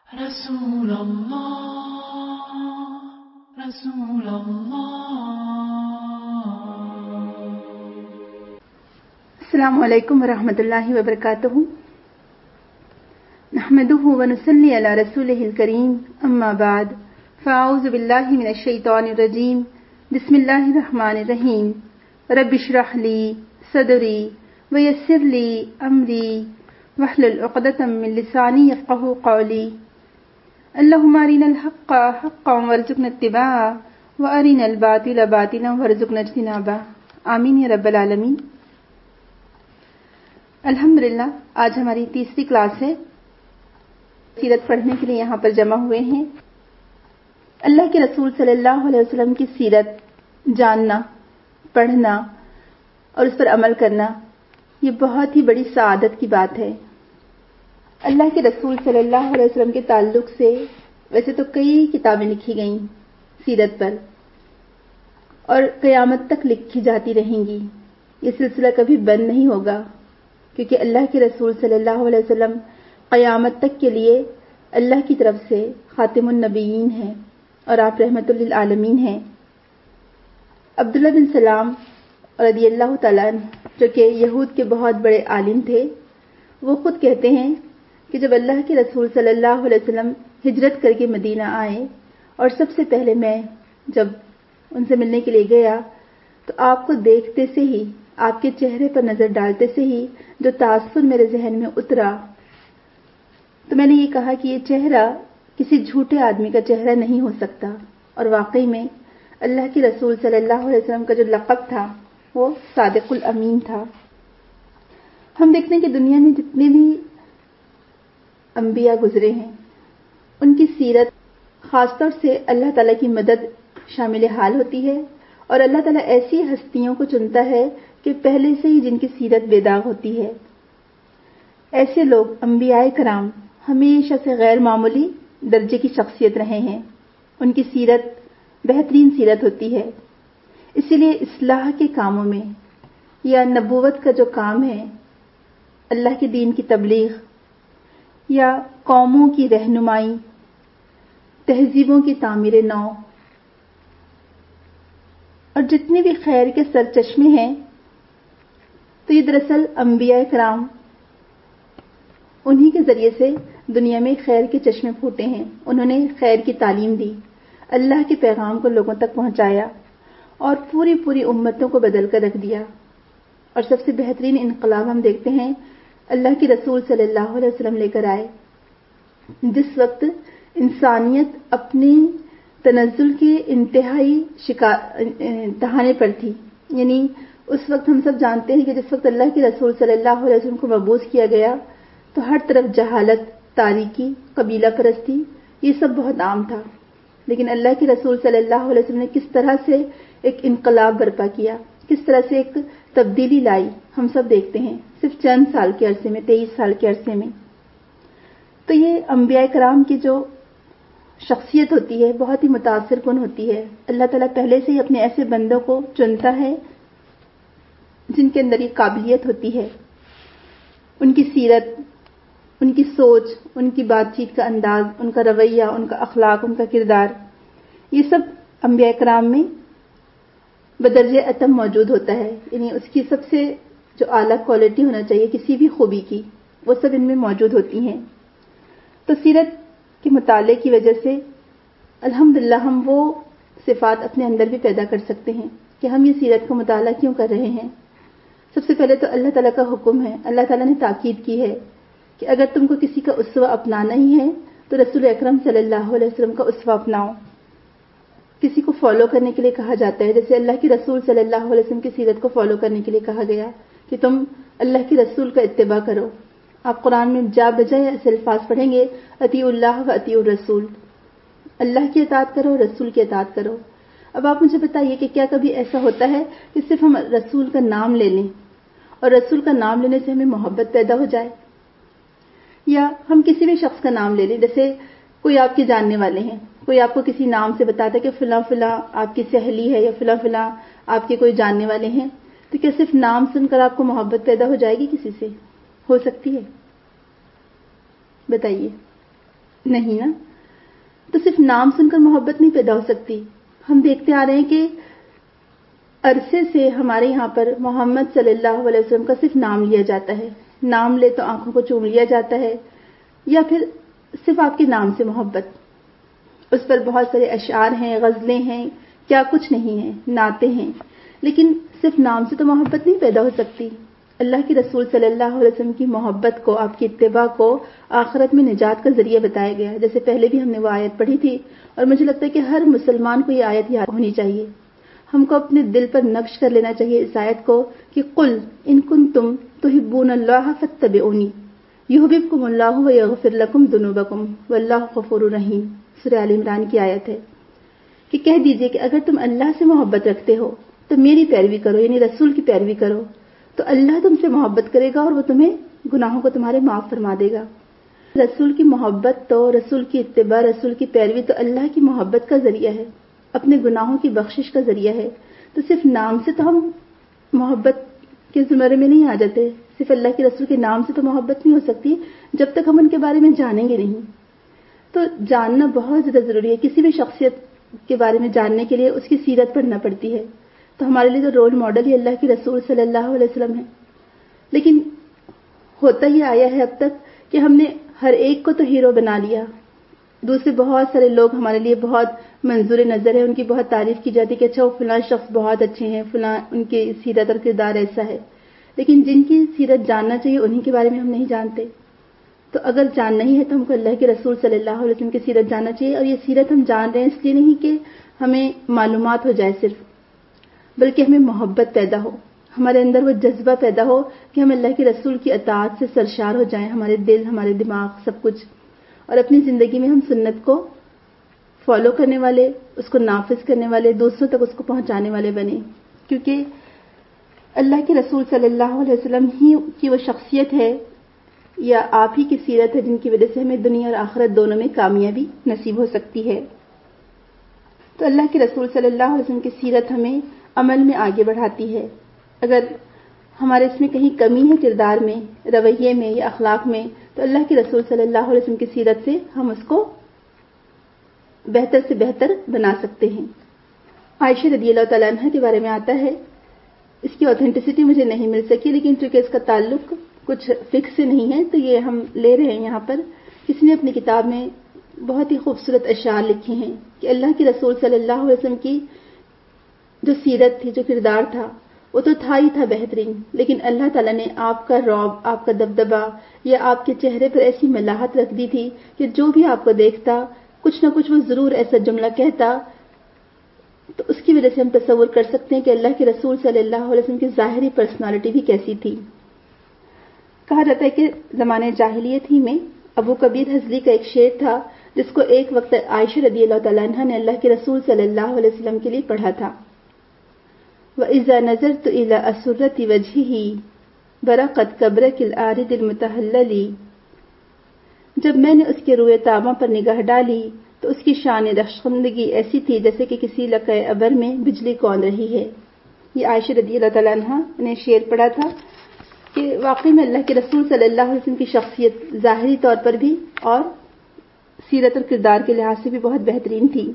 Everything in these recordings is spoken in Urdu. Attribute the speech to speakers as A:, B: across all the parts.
A: رسول اللہ رسول اللہ۔
B: السلام علیکم ورحمۃ اللہ وبرکاتہ۔ نحمده ونصلی علی رسولہ الکریم، اما بعد فاعوذ باللہ من الشیطان الرجیم، بسم اللہ الرحمن الرحیم۔ رب اشرح لی صدری ویسر لی امری واحلل عقدۃ من لسانی یفقہوا قولی۔ اللہم ارنا الحق حقا وارزقنا اتباعہ وارنا الباطل باطلا وارزقنا اجتنابہ، آمین یا رب العالمین۔ الحمدللہ آج ہماری تیسری کلاس ہے۔ سیرت پڑھنے کے لیے یہاں پر جمع ہوئے ہیں۔ اللہ کے رسول صلی اللہ علیہ وسلم کی سیرت جاننا، پڑھنا اور اس پر عمل کرنا یہ بہت ہی بڑی سعادت کی بات ہے۔ اللہ کے رسول صلی اللہ علیہ وسلم کے تعلق سے ویسے تو کئی کتابیں لکھی گئیں سیرت پر، اور قیامت تک لکھی جاتی رہیں گی۔ یہ سلسلہ کبھی بند نہیں ہوگا، کیونکہ اللہ کے رسول صلی اللہ علیہ وسلم قیامت تک کے لیے اللہ کی طرف سے خاتم النبیین ہیں اور آپ رحمت للعالمین ہیں۔ عبداللہ بن سلام رضی اللہ تعالیٰ عنہ، جو کہ یہود کے بہت بڑے عالم تھے، وہ خود کہتے ہیں کہ جب اللہ کے رسول صلی اللہ علیہ وسلم ہجرت کر کے مدینہ آئے اور سب سے پہلے میں جب ان سے ملنے کے لیے گیا تو آپ کو دیکھتے سے ہی، آپ کے چہرے پر نظر ڈالتے سے ہی جو تاثر میرے ذہن میں اترا، تو میں نے یہ کہا کہ یہ چہرہ کسی جھوٹے آدمی کا چہرہ نہیں ہو سکتا، اور واقعی میں اللہ کے رسول صلی اللہ علیہ وسلم کا جو لقب تھا وہ صادق الامین تھا۔ ہم دیکھتے ہیں کہ دنیا میں جتنے بھی انبیاء گزرے ہیں ان کی سیرت خاص طور سے اللہ تعالیٰ کی مدد شامل حال ہوتی ہے، اور اللہ تعالیٰ ایسی ہستیوں کو چنتا ہے کہ پہلے سے ہی جن کی سیرت بے داغ ہوتی ہے۔ ایسے لوگ انبیاء کرام ہمیشہ سے غیر معمولی درجے کی شخصیت رہے ہیں، ان کی سیرت بہترین سیرت ہوتی ہے۔ اسی لیے اصلاح کے کاموں میں یا نبوت کا جو کام ہے، اللہ کے دین کی تبلیغ یا قوموں کی رہنمائی، تہذیبوں کی تعمیر نو، اور جتنے بھی خیر کے سرچشمے ہیں، تو یہ دراصل انبیاء کرام انہی کے ذریعے سے دنیا میں خیر کے چشمے پھوٹے ہیں۔ انہوں نے خیر کی تعلیم دی، اللہ کے پیغام کو لوگوں تک پہنچایا اور پوری امتوں کو بدل کر رکھ دیا۔ اور سب سے بہترین انقلاب ہم دیکھتے ہیں اللہ کے رسول صلی اللہ علیہ وسلم لے کر آئے، جس وقت انسانیت اپنی تنزل کے انتہائی دہانے پر تھی۔ یعنی اس وقت ہم سب جانتے ہیں کہ جس وقت اللہ کے رسول صلی اللہ علیہ وسلم کو مبعوث کیا گیا تو ہر طرف جہالت، تاریکی، قبیلہ پرستی یہ سب بہت عام تھا، لیکن اللہ کے رسول صلی اللہ علیہ وسلم نے کس طرح سے ایک انقلاب برپا کیا، کس طرح سے ایک تبدیلی لائی، ہم سب دیکھتے ہیں صرف چند سال کے عرصے میں، 23 سال کے عرصے میں۔ تو یہ انبیاء کرام کی جو شخصیت ہوتی ہے بہت ہی متاثر کن ہوتی ہے۔ اللہ تعالیٰ پہلے سے ہی اپنے ایسے بندوں کو چنتا ہے جن کے اندر یہ قابلیت ہوتی ہے۔ ان کی سیرت، ان کی سوچ، ان کی بات چیت کا انداز، ان کا رویہ، ان کا اخلاق، ان کا کردار، یہ سب انبیاء کرام میں بدرجہ اتم موجود ہوتا ہے۔ یعنی اس کی سب سے جو اعلیٰ کوالٹی ہونا چاہیے کسی بھی خوبی کی، وہ سب ان میں موجود ہوتی ہیں۔ تو سیرت کے مطالعے کی وجہ سے الحمدللہ ہم وہ صفات اپنے اندر بھی پیدا کر سکتے ہیں کہ ہم یہ سیرت کا مطالعہ کیوں کر رہے ہیں۔ سب سے پہلے تو اللہ تعالیٰ کا حکم ہے، اللہ تعالیٰ نے تاکید کی ہے کہ اگر تم کو کسی کا اسوہ اپنانا ہی ہے تو رسول اکرم صلی اللہ علیہ وسلم کا اسوہ اپناؤ۔ کسی کو فالو کرنے کے لیے کہا جاتا ہے، جیسے اللہ کے رسول صلی اللہ علیہ وسلم کی سیرت کو فالو کرنے کے لیے کہا گیا کہ تم اللہ کے رسول کا اتباع کرو۔ آپ قرآن میں جا بجائے ایسے الفاظ پڑھیں گے، اطیعوا اللہ و اطیعوا الرسول، اللہ کی اطاعت کرو، رسول کی اطاعت کرو۔ اب آپ مجھے بتائیے کہ کیا کبھی ایسا ہوتا ہے کہ صرف ہم رسول کا نام لے لیں اور رسول کا نام لینے سے ہمیں محبت پیدا ہو جائے؟ یا ہم کسی بھی شخص کا نام لے لیں، جیسے کوئی آپ کے جاننے والے ہیں، کوئی آپ کو کسی نام سے بتاتا ہے کہ فلاں فلاں آپ کی سہیلی ہے یا فلاں فلاں آپ کے کوئی جاننے والے ہیں، تو کیا صرف نام سن کر آپ کو محبت پیدا ہو جائے گی کسی سے؟ ہو سکتی ہے؟ بتائیے۔ نہیں نا. تو صرف نام سن کر محبت نہیں پیدا ہو سکتی. ہم دیکھتے آ رہے ہیں کہ عرصے سے ہمارے یہاں پر محمد صلی اللہ علیہ وسلم کا صرف نام لیا جاتا ہے. نام لے تو آنکھوں کو چوم لیا جاتا ہے، یا پھر صرف آپ کے نام سے محبت. اس پر بہت سارے اشعار ہیں، غزلیں ہیں، کیا کچھ نہیں ہے، نعتیں ہیں، لیکن صرف نام سے تو محبت نہیں پیدا ہو سکتی. اللہ کے رسول صلی اللہ علیہ وسلم کی محبت کو، آپ کی اتباع کو آخرت میں نجات کا ذریعہ بتایا گیا ہے. جیسے پہلے بھی ہم نے وہ آیت پڑھی تھی، اور مجھے لگتا ہے کہ ہر مسلمان کو یہ آیت یاد ہونی چاہیے. ہم کو اپنے دل پر نقش کر لینا چاہیے اس آیت کو کہ قل ان کنتم تحبون اللہ فاتبعونی یحببکم اللہ ویغفر لکم ذنوبکم واللہ غفور رحیم. سورہ آل عمران کی آیت ہے کہ کہہ دیجئے کہ اگر تم اللہ سے محبت رکھتے ہو تو میری پیروی کرو، یعنی رسول کی پیروی کرو، تو اللہ تم سے محبت کرے گا اور وہ تمہیں گناہوں کو تمہارے معاف فرما دے گا. رسول کی محبت تو، رسول کی اتباع، رسول کی پیروی تو اللہ کی محبت کا ذریعہ ہے، اپنے گناہوں کی بخشش کا ذریعہ ہے. تو صرف نام سے تو ہم محبت کے زمرے میں نہیں آ جاتے. صرف اللہ کے رسول کے نام سے تو محبت نہیں ہو سکتی جب تک ہم ان کے بارے میں جانیں گے نہیں. تو جاننا بہت زیادہ ضروری ہے. کسی بھی شخصیت کے بارے میں جاننے کے لیے اس کی سیرت پڑھنا پڑتی ہے. تو ہمارے لیے تو رول ماڈل ہی اللہ کے رسول صلی اللہ علیہ وسلم ہے. لیکن ہوتا ہی آیا ہے اب تک کہ ہم نے ہر ایک کو تو ہیرو بنا لیا. دوسرے بہت سارے لوگ ہمارے لیے بہت منظور نظر ہے، ان کی بہت تعریف کی جاتی ہے کہ اچھا وہ فلاں شخص بہت اچھے ہیں، فلاں ان کی سیرت اور کردار ایسا ہے. لیکن جن کی سیرت جاننا چاہیے انہی کے بارے میں ہم نہیں جانتے. تو اگر جاننا ہی ہے تو ہم کو اللہ کے رسول صلی اللہ علیہ وسلم کی سیرت جاننا چاہیے. اور یہ سیرت ہم جان رہے ہیں اس لیے نہیں کہ ہمیں معلومات ہو جائے صرف، بلکہ ہمیں محبت پیدا ہو، ہمارے اندر وہ جذبہ پیدا ہو کہ ہم اللہ کے رسول کی اطاعت سے سرشار ہو جائیں، ہمارے دل، ہمارے دماغ، سب کچھ. اور اپنی زندگی میں ہم سنت کو فالو کرنے والے، اس کو نافذ کرنے والے، دوسروں تک اس کو پہنچانے والے بنے. کیونکہ اللہ کے رسول صلی اللہ علیہ وسلم ہی کی وہ شخصیت ہے یا آپ ہی کی سیرت ہے جن کی وجہ سے ہمیں دنیا اور آخرت دونوں میں کامیابی نصیب ہو سکتی ہے. تو اللہ کے رسول صلی اللہ علیہ وسلم کی سیرت ہمیں عمل میں آگے بڑھاتی ہے. اگر ہمارے اس میں کہیں کمی ہے کردار میں، رویے میں یا اخلاق میں، تو اللہ کے رسول صلی اللہ علیہ وسلم کی سیرت سے ہم اس کو بہتر سے بہتر بنا سکتے ہیں. عائشہ رضی اللہ تعالیٰ عنہ کے بارے میں آتا ہے، اس کی اوتھینٹسٹی مجھے نہیں مل سکی، لیکن چونکہ اس کا تعلق کچھ فکس سے نہیں ہے تو یہ ہم لے رہے ہیں یہاں پر. کسی نے اپنی کتاب میں بہت ہی خوبصورت اشعار لکھے ہیں کہ اللہ کے رسول صلی اللہ علیہ وسلم کی جو سیرت تھی، جو کردار تھا، وہ تو تھا ہی تھا بہترین، لیکن اللہ تعالیٰ نے آپ کا رعب، آپ کا دبدبہ یا آپ کے چہرے پر ایسی ملاحت رکھ دی تھی کہ جو بھی آپ کو دیکھتا کچھ نہ کچھ وہ ضرور ایسا جملہ کہتا. تو اس کی وجہ سے ہم تصور کر سکتے ہیں کہ اللہ کے رسول صلی اللہ علیہ وسلم کی ظاہری پرسنالٹی بھی کیسی تھی. کہا جاتا ہے کہ زمانے جاہلیت ہی میں ابو کبیر حضلی کا ایک شعر تھا جس کو ایک وقت عائشہ رضی اللہ تعالیٰ عنہ نے اللہ کے رسول صلی اللہ علیہ وسلم کے لیے پڑھا تھا. وَإِذَا نَظَرْتُ إِلَىٰ أَسُرَّةِ وَجْهِهِ بَرَقَتْ كَبْرَكِ الْعَارِضِ الْمُتَهَلَّلِ. جب میں نے اس کے روئے تاباں پر نگاہ ڈالی تو اس کی شان رخشندگی ایسی تھی جیسے کہ کسی لقے ابر میں بجلی کون رہی ہے. یہ عائشہ رضی اللہ تعالیٰ عنہ نے شعر پڑھا تھا کہ واقعی میں اللہ کے رسول صلی اللہ علیہ وسلم کی شخصیت ظاہری طور پر بھی اور سیرت اور کردار کے لحاظ سے بھی بہت بہترین تھی.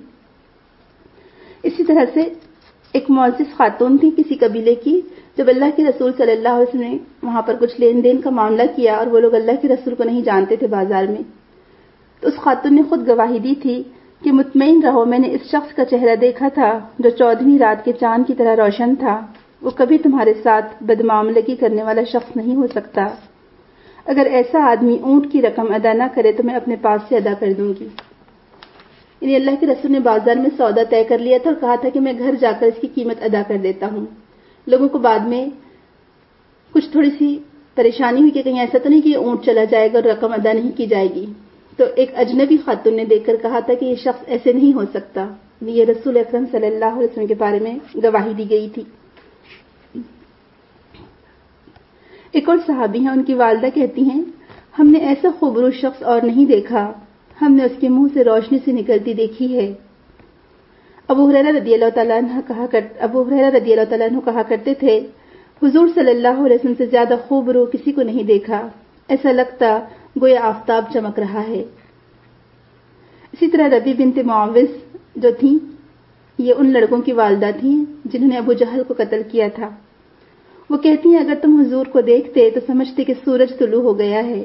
B: اسی طرح سے ایک معزز خاتون تھی کسی قبیلے کی. جب اللہ کے رسول صلی اللہ علیہ وسلم نے وہاں پر کچھ لین دین کا معاملہ کیا اور وہ لوگ اللہ کے رسول کو نہیں جانتے تھے بازار میں، تو اس خاتون نے خود گواہی دی تھی کہ مطمئن رہو، میں نے اس شخص کا چہرہ دیکھا تھا جو 14ویں رات کے چاند کی طرح روشن تھا. وہ کبھی تمہارے ساتھ بدمعاملگی کرنے والا شخص نہیں ہو سکتا. اگر ایسا آدمی اونٹ کی رقم ادا نہ کرے تو میں اپنے پاس سے ادا کر دوں گی. یعنی اللہ کے رسول نے بازار میں سودا طے کر لیا تھا اور کہا تھا کہ میں گھر جا کر اس کی قیمت ادا کر دیتا ہوں. لوگوں کو بعد میں کچھ تھوڑی سی پریشانی ہوئی کہ کہیں ایسا تو نہیں کہ یہ اونٹ چلا جائے گا اور رقم ادا نہیں کی جائے گی. تو ایک اجنبی خاتون نے دیکھ کر کہا تھا کہ یہ شخص ایسے نہیں ہو سکتا. یہ رسول اکرم صلی اللہ علیہ وسلم کے بارے میں گواہی دی گئی تھی. ایک اور صحابی ہیں، ان کی والدہ کہتی ہیں ہم نے ایسا خوبصورت شخص اور نہیں دیکھا، ہم نے اس کے منہ سے روشنی سے نکلتی دیکھی ہے. ابو ہریرہ رضی اللہ تعالیٰ عنہ کہا کرتے تھے حضور صلی اللہ علیہ وسلم سے زیادہ خوبصورت کسی کو نہیں دیکھا، ایسا لگتا گویا آفتاب چمک رہا ہے. طرح ربی بنت معاوض جو تھیں یہ ان لڑکوں کی والدہ تھیں جنہوں نے ابو جہل کو قتل کیا تھا. وہ کہتی ہیں اگر تم حضور کو دیکھتے تو سمجھتے کہ سورج طلوع ہو گیا ہے.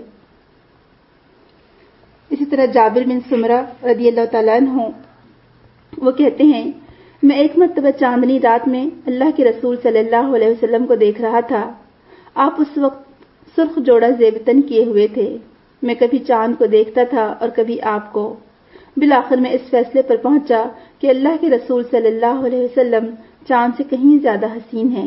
B: اسی طرح جابر بن سمرہ رضی اللہ تعالیٰ عنہ وہ کہتے ہیں میں ایک مرتبہ چاندنی رات میں اللہ کے رسول صلی اللہ علیہ وسلم کو دیکھ رہا تھا. آپ اس وقت سرخ جوڑا زیب تن کیے ہوئے تھے. میں کبھی چاند کو دیکھتا تھا اور کبھی آپ کو. بالآخر میں اس فیصلے پر پہنچا کہ اللہ کے رسول صلی اللہ علیہ وسلم چاند سے کہیں زیادہ حسین ہیں.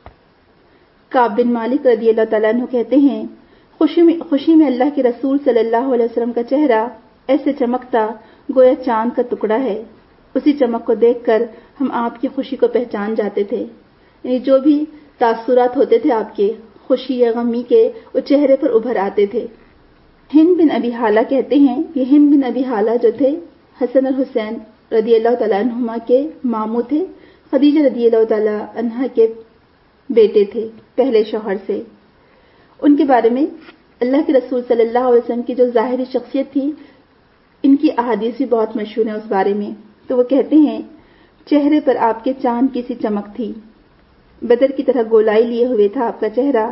B: کعب بن مالک رضی اللہ تعالیٰ عنہ کہتے ہیں خوشی میں اللہ کے رسول صلی اللہ علیہ وسلم کا چہرہ ایسے چمکتا گویا چاند کا ٹکڑا ہے. اسی چمک کو دیکھ کر ہم آپ کی خوشی کو پہچان جاتے تھے. یعنی جو بھی تاثرات ہوتے تھے آپ کے خوشی یا غمی کے وہ چہرے پر ابھر آتے تھے. ہند بن ابی حالہ کہتے ہیں یہ ہند بن ابی حالہ جو تھے حسن اور حسین رضی اللہ تعالیٰ عنہما کے ماموں تھے. خدیجہ رضی اللہ تعالیٰ عنہا کے بیٹے تھے پہلے شوہر سے. ان کے بارے میں اللہ کے رسول صلی اللہ علیہ وسلم کی جو ظاہری شخصیت تھی ان کی احادیث بھی بہت مشہور ہیں اس بارے میں. تو وہ کہتے ہیں چہرے پر آپ کے چاند کی سی چمک تھی. بدر کی طرح گولائی لیے ہوئے تھا آپ کا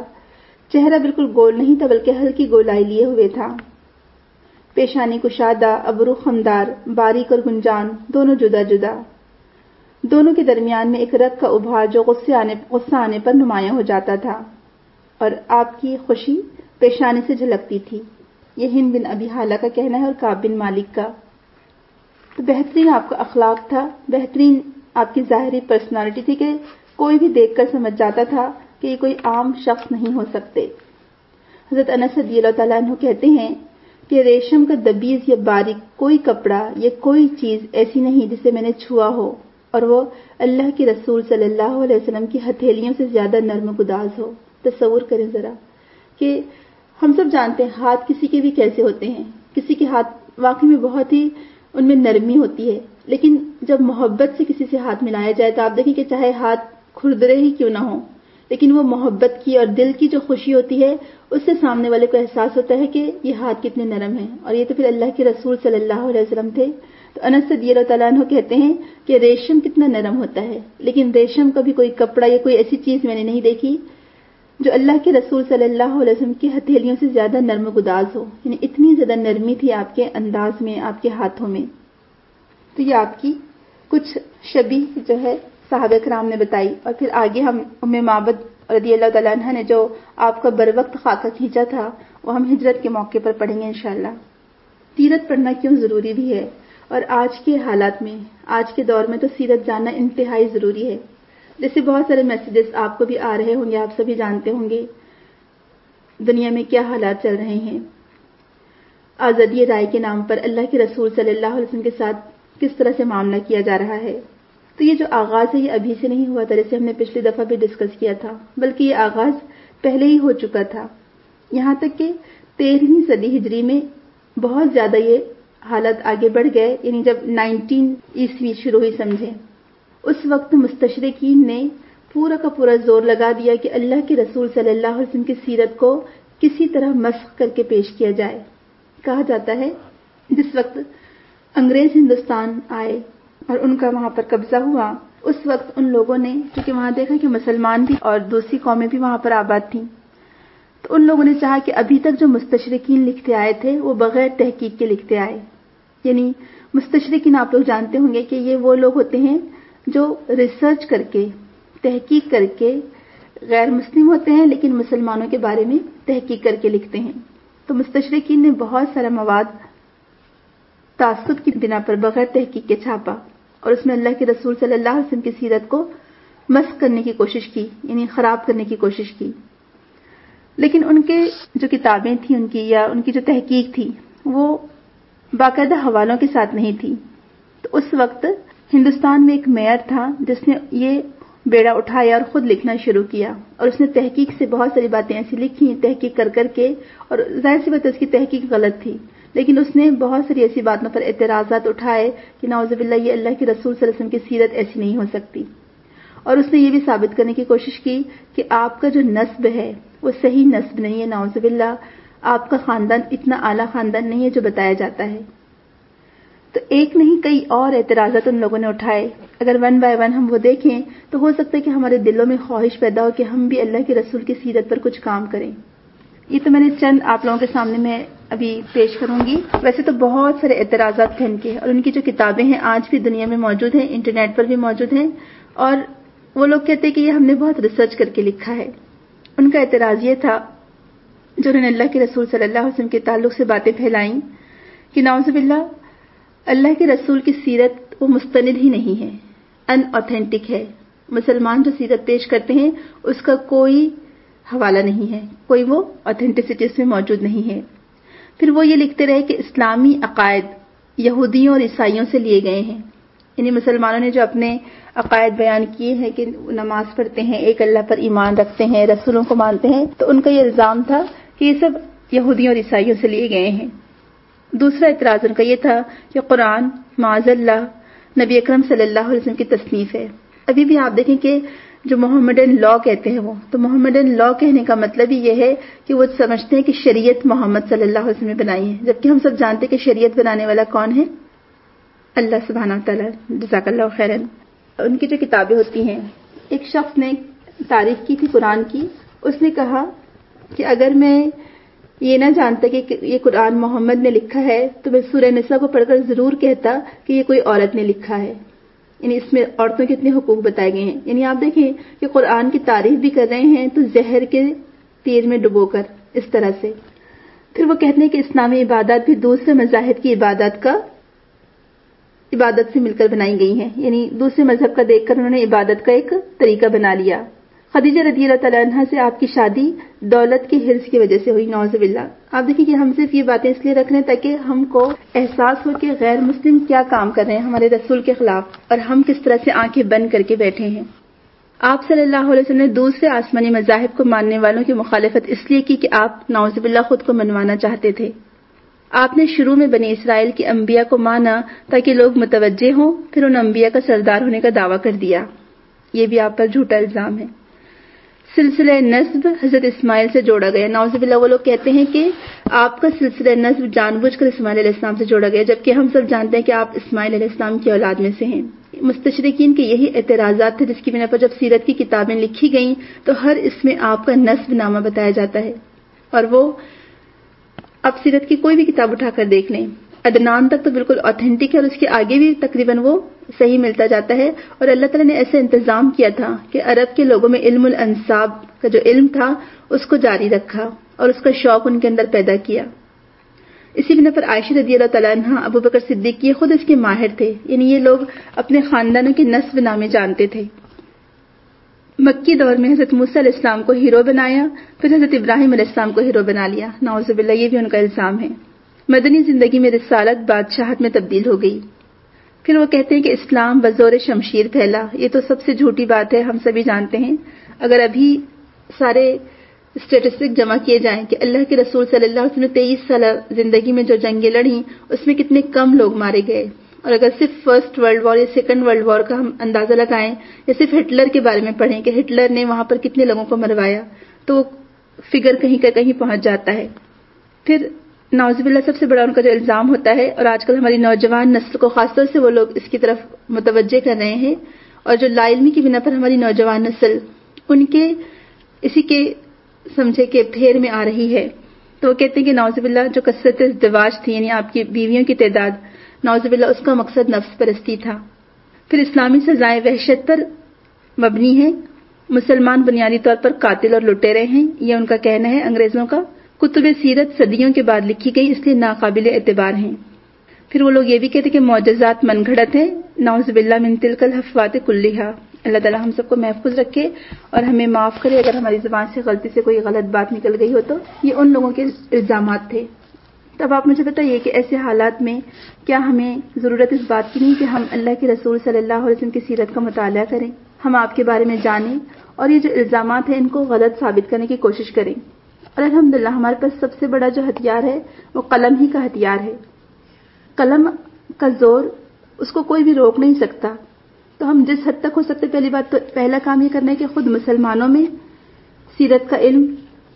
B: چہرہ بالکل گول نہیں تھا بلکہ ہلکی گولائی لیے ہوئے تھا. پیشانی کشادہ ابرو خمدار باریک اور گنجان دونوں جدا جدا. دونوں کے درمیان میں ایک رگ کا ابھار جو غصہ آنے پر نمایاں ہو جاتا تھا اور آپ کی خوشی پیشانی سے جھلکتی تھی. یہ ہند بن ابی حالہ کا کہنا ہے اور کعب بن مالک کا. تو بہترین آپ کا اخلاق تھا, بہترین آپ کی ظاہری پرسنالٹی تھی کہ کوئی بھی دیکھ کر سمجھ جاتا تھا کہ یہ کوئی عام شخص نہیں ہو سکتے. حضرت انس رضی اللہ تعالیٰ عنہ کہتے ہیں کہ ریشم کا دبیز یا باریک کوئی کپڑا یا کوئی چیز ایسی نہیں جسے میں نے چھوا ہو اور وہ اللہ کے رسول صلی اللہ علیہ وسلم کی ہتھیلیوں سے زیادہ نرم گداز ہو. تصور کریں ذرا کہ ہم سب جانتے ہیں ہاتھ کسی کے بھی کیسے ہوتے ہیں. کسی کے ہاتھ واقعی میں بہت ہی ان میں نرمی ہوتی ہے, لیکن جب محبت سے کسی سے ہاتھ ملایا جائے تو آپ دیکھیں کہ چاہے ہاتھ کھردرے ہی کیوں نہ ہو لیکن وہ محبت کی اور دل کی جو خوشی ہوتی ہے اس سے سامنے والے کو احساس ہوتا ہے کہ یہ ہاتھ کتنے نرم ہیں. اور یہ تو پھر اللہ کے رسول صلی اللہ علیہ وسلم تھے. تو انس رضی اللہ تعالیٰ عنہ کہتے ہیں کہ ریشم کتنا نرم ہوتا ہے لیکن ریشم کا بھی کوئی کپڑا یا کوئی ایسی چیز میں نے نہیں دیکھی جو اللہ کے رسول صلی اللہ علیہ وسلم کی ہتھیلیوں سے زیادہ نرم گداز ہو. یعنی اتنی زیادہ نرمی تھی آپ کے انداز میں آپ کے ہاتھوں میں. تو یہ آپ کی کچھ شبیہ جو ہے صحابہ کرام نے بتائی. اور پھر آگے ہم ام معبد رضی اللہ تعالیٰ عنہ نے جو آپ کا بر وقت خاکہ کھینچا تھا وہ ہم ہجرت کے موقع پر پڑھیں گے انشاءاللہ. سیرت پڑھنا کیوں ضروری بھی ہے اور آج کے حالات میں آج کے دور میں تو سیرت جاننا انتہائی ضروری ہے. جیسے بہت سارے میسیجز آپ کو بھی آ رہے ہوں گے, آپ سبھی جانتے ہوں گے دنیا میں کیا حالات چل رہے ہیں. آزادی رائے کے نام پر اللہ کے رسول صلی اللہ علیہ وسلم کے ساتھ کس طرح سے معاملہ کیا جا رہا ہے. تو یہ جو آغاز ہے یہ ابھی سے نہیں ہوا تھا جیسے ہم نے پچھلی دفعہ بھی ڈسکس کیا تھا, بلکہ یہ آغاز پہلے ہی ہو چکا تھا. یہاں تک کہ 13ویں صدی ہجری میں بہت زیادہ یہ حالت آگے بڑھ گئے. یعنی جب 19 عیسوی شروع ہوئی سمجھیں اس وقت مستشرقین نے پورا کا پورا زور لگا دیا کہ اللہ کے رسول صلی اللہ علیہ وسلم کی سیرت کو کسی طرح مسخ کر کے پیش کیا جائے. کہا جاتا ہے جس وقت انگریز ہندوستان آئے اور ان کا وہاں پر قبضہ ہوا اس وقت ان لوگوں نے کیونکہ وہاں دیکھا کہ مسلمان بھی اور دوسری قومیں بھی وہاں پر آباد تھیں تو ان لوگوں نے چاہا کہ ابھی تک جو مستشرقین لکھتے آئے تھے وہ بغیر تحقیق کے لکھتے آئے. یعنی مستشرقین آپ لوگ جانتے ہوں گے کہ یہ وہ لوگ ہوتے ہیں جو ریسرچ کر کے تحقیق کر کے غیر مسلم ہوتے ہیں لیکن مسلمانوں کے بارے میں تحقیق کر کے لکھتے ہیں. تو مستشرقین نے بہت سارا مواد تعصب کی بنا پر بغیر تحقیق کے چھاپا اور اس میں اللہ کے رسول صلی اللہ علیہ وسلم کی سیرت کو مسخ کرنے کی کوشش کی, یعنی خراب کرنے کی کوشش کی. لیکن ان کے جو کتابیں تھیں ان کی یا ان کی جو تحقیق تھی وہ باقاعدہ حوالوں کے ساتھ نہیں تھی. تو اس وقت ہندوستان میں ایک میئر تھا جس نے یہ بیڑا اٹھایا اور خود لکھنا شروع کیا اور اس نے تحقیق سے بہت ساری باتیں ایسی لکھی تحقیق کر کے, اور ظاہر سی بات ہے اس کی تحقیق غلط تھی لیکن اس نے بہت ساری ایسی باتوں پر اعتراضات اٹھائے کہ نعوذ باللہ یہ اللہ کے رسول صلی اللہ علیہ وسلم کی سیرت ایسی نہیں ہو سکتی. اور اس نے یہ بھی ثابت کرنے کی کوشش کی کہ آپ کا جو نسب ہے وہ صحیح نسب نہیں ہے. نعوذ باللہ آپ کا خاندان اتنا اعلیٰ خاندان نہیں ہے جو بتایا جاتا ہے. تو ایک نہیں کئی اور اعتراضات ان لوگوں نے اٹھائے. اگر ون بائی ون ہم وہ دیکھیں تو ہو سکتا ہے کہ ہمارے دلوں میں خواہش پیدا ہو کہ ہم بھی اللہ کے رسول کی سیرت پر کچھ کام کریں. یہ تو میں نے چند آپ لوگوں کے سامنے میں ابھی پیش کروں گی. ویسے تو بہت سارے اعتراضات تھے ان کے، اور ان کی جو کتابیں ہیں آج بھی دنیا میں موجود ہیں، انٹرنیٹ پر بھی موجود ہیں، اور وہ لوگ کہتے ہیں کہ یہ ہم نے بہت ریسرچ کر کے لکھا ہے. ان کا اعتراض یہ تھا جو انہوں نے اللہ کے رسول صلی اللہ علیہ وسلم کے تعلق سے باتیں پھیلائیں کہ نعوذ باللہ اللہ کے رسول کی سیرت وہ مستند ہی نہیں ہے، ان اوتھینٹک ہے. مسلمان جو سیرت پیش کرتے ہیں اس کا کوئی حوالہ نہیں ہے، کوئی وہ اوتھینٹسٹی اس میں موجود نہیں ہے. پھر وہ یہ لکھتے رہے کہ اسلامی عقائد یہودیوں اور عیسائیوں سے لیے گئے ہیں. یعنی مسلمانوں نے جو اپنے عقائد بیان کیے ہیں کہ نماز پڑھتے ہیں، ایک اللہ پر ایمان رکھتے ہیں، رسولوں کو مانتے ہیں، تو ان کا یہ الزام تھا کہ یہ سب یہودیوں اور عیسائیوں سے لیے گئے ہیں. دوسرا اعتراض ان کا یہ تھا کہ قرآن معاذ اللہ نبی اکرم صلی اللہ علیہ وسلم کی تصنیف ہے. ابھی بھی آپ دیکھیں کہ جو محمدن لا کہتے ہیں وہ تو محمدن لا کہنے کا مطلب ہی یہ ہے کہ وہ سمجھتے ہیں کہ شریعت محمد صلی اللہ علیہ وسلم نے بنائی ہے، جبکہ ہم سب جانتے ہیں کہ شریعت بنانے والا کون ہے؟ اللہ سبحانہ وتعالی. جزاک اللہ خیرا. ان کی جو کتابیں ہوتی ہیں، ایک شخص نے تعریف کی تھی قرآن کی. اس نے کہا کہ اگر میں یہ نہ جانتا کہ یہ قرآن محمد نے لکھا ہے تو میں سورہ نساء کو پڑھ کر ضرور کہتا کہ یہ کوئی عورت نے لکھا ہے. یعنی اس میں عورتوں کے اتنے حقوق بتائے گئے ہیں. یعنی آپ دیکھیں کہ قرآن کی تعریف بھی کر رہے ہیں تو زہر کے تیر میں ڈبو کر اس طرح سے. پھر وہ کہتے ہیں کہ اسلامی عبادات بھی دوسرے مذاہب کی عبادت سے مل کر بنائی گئی ہیں. یعنی دوسرے مذہب کا دیکھ کر انہوں نے عبادت کا ایک طریقہ بنا لیا. خدیجہ رضی اللہ تعالیٰ عنہ سے آپ کی شادی دولت کی حرص کی وجہ سے ہوئی. نعوذ باللہ. آپ دیکھیں کہ ہم صرف یہ باتیں اس لیے رکھ رہے ہیں تاکہ ہم کو احساس ہو کہ غیر مسلم کیا کام کر رہے ہیں ہمارے رسول کے خلاف، اور ہم کس طرح سے آنکھیں بند کر کے بیٹھے ہیں. آپ صلی اللہ علیہ وسلم نے دوسرے آسمانی مذاہب کو ماننے والوں کی مخالفت اس لیے کی کہ آپ نعوذ باللہ خود کو منوانا چاہتے تھے. آپ نے شروع میں بنی اسرائیل کے انبیاء کو مانا تاکہ لوگ متوجہ ہوں، پھر ان انبیاء کا سردار ہونے کا دعویٰ کر دیا. یہ بھی آپ پر جھوٹا الزام ہے. سلسلہ نسب حضرت اسماعیل سے جوڑا گیا. نعوذ باللہ وہ لوگ کہتے ہیں کہ آپ کا سلسلہ نسب جان بوجھ کر اسماعیل علیہ السلام سے جوڑا گیا، جبکہ ہم سب جانتے ہیں کہ آپ اسماعیل علیہ السلام کی اولاد میں سے ہیں. مستشرقین کے یہی اعتراضات تھے جس کی بنا پر جب سیرت کی کتابیں لکھی گئیں تو ہر اس میں آپ کا نسب نامہ بتایا جاتا ہے. اور وہ اب سیرت کی کوئی بھی کتاب اٹھا کر دیکھ لیں، عدنان تک تو بالکل اوتھینٹک ہے اور اس کے آگے بھی تقریباً وہ صحیح ملتا جاتا ہے. اور اللہ تعالیٰ نے ایسا انتظام کیا تھا کہ عرب کے لوگوں میں علم الانساب کا جو علم تھا اس کو جاری رکھا اور اس کا شوق ان کے اندر پیدا کیا. اسی بنا پر عائشہ رضی اللہ تعالیٰ عنہ، ابو بکر صدیق یہ خود اس کے ماہر تھے. یعنی یہ لوگ اپنے خاندانوں کے نسب نامے جانتے تھے. مکی دور میں حضرت موسیٰ علیہ السلام کو ہیرو بنایا، پھر حضرت ابراہیم علیہ السلام کو ہیرو بنا لیا. نعوذ باللہ یہ بھی ان کا الزام ہے. مدنی زندگی میں رسالت بادشاہت میں تبدیل ہو گئی. پھر وہ کہتے ہیں کہ اسلام بزور شمشیر پھیلا. یہ تو سب سے جھوٹی بات ہے، ہم سبھی جانتے ہیں. اگر ابھی سارے اسٹیٹسٹک جمع کیے جائیں کہ اللہ کے رسول صلی اللہ علیہ وسلم نے 23 سالہ زندگی میں جو جنگیں لڑیں اس میں کتنے کم لوگ مارے گئے، اور اگر صرف فرسٹ ورلڈ وار یا سیکنڈ ورلڈ وار کا ہم اندازہ لگائیں یا صرف ہٹلر کے بارے میں پڑھیں کہ ہٹلر نے وہاں پر کتنے لوگوں کو مروایا تو فگر کہیں کا کہیں پہنچ جاتا ہے. پھر نعوذ باللہ سب سے بڑا ان کا جو الزام ہوتا ہے، اور آج کل ہماری نوجوان نسل کو خاص طور سے وہ لوگ اس کی طرف متوجہ کر رہے ہیں، اور جو لا علمی کی بنا پر ہماری نوجوان نسل ان کے اسی کے سمجھے کہ پھیر میں آ رہی ہے. تو وہ کہتے ہیں کہ نعوذ باللہ جو کثرت ازدواج تھی، یعنی آپ کی بیویوں کی تعداد، نعوذ باللہ اس کا مقصد نفس پرستی تھا. پھر اسلامی سزائیں وحشت پر مبنی ہیں. مسلمان بنیادی طور پر قاتل اور لٹیرے ہیں، یہ ان کا کہنا ہے انگریزوں کا. کتب سیرت صدیوں کے بعد لکھی گئی اس لیے ناقابل اعتبار ہیں. پھر وہ لوگ یہ بھی کہتے ہیں کہ معجزات من گھڑت ہیں. نعوذ باللہ من تلک الحفوات کلھا. اللہ تعالیٰ ہم سب کو محفوظ رکھے اور ہمیں معاف کرے اگر ہماری زبان سے غلطی سے کوئی غلط بات نکل گئی ہو تو. یہ ان لوگوں کے الزامات تھے. تب آپ مجھے بتائیے کہ ایسے حالات میں کیا ہمیں ضرورت اس بات کی نہیں کہ ہم اللہ کے رسول صلی اللہ علیہ وسلم کی سیرت کا مطالعہ کریں، ہم آپ کے بارے میں جانیں اور یہ جو الزامات ہیں ان کو غلط ثابت کرنے کی کوشش کریں. اور الحمدللہ ہمارے پاس سب سے بڑا جو ہتھیار ہے وہ قلم ہی کا ہتھیار ہے. قلم کا زور اس کو کوئی بھی روک نہیں سکتا. تو ہم جس حد تک ہو سکتے، پہلی بات تو پہلا کام یہ کرنا ہے کہ خود مسلمانوں میں سیرت کا علم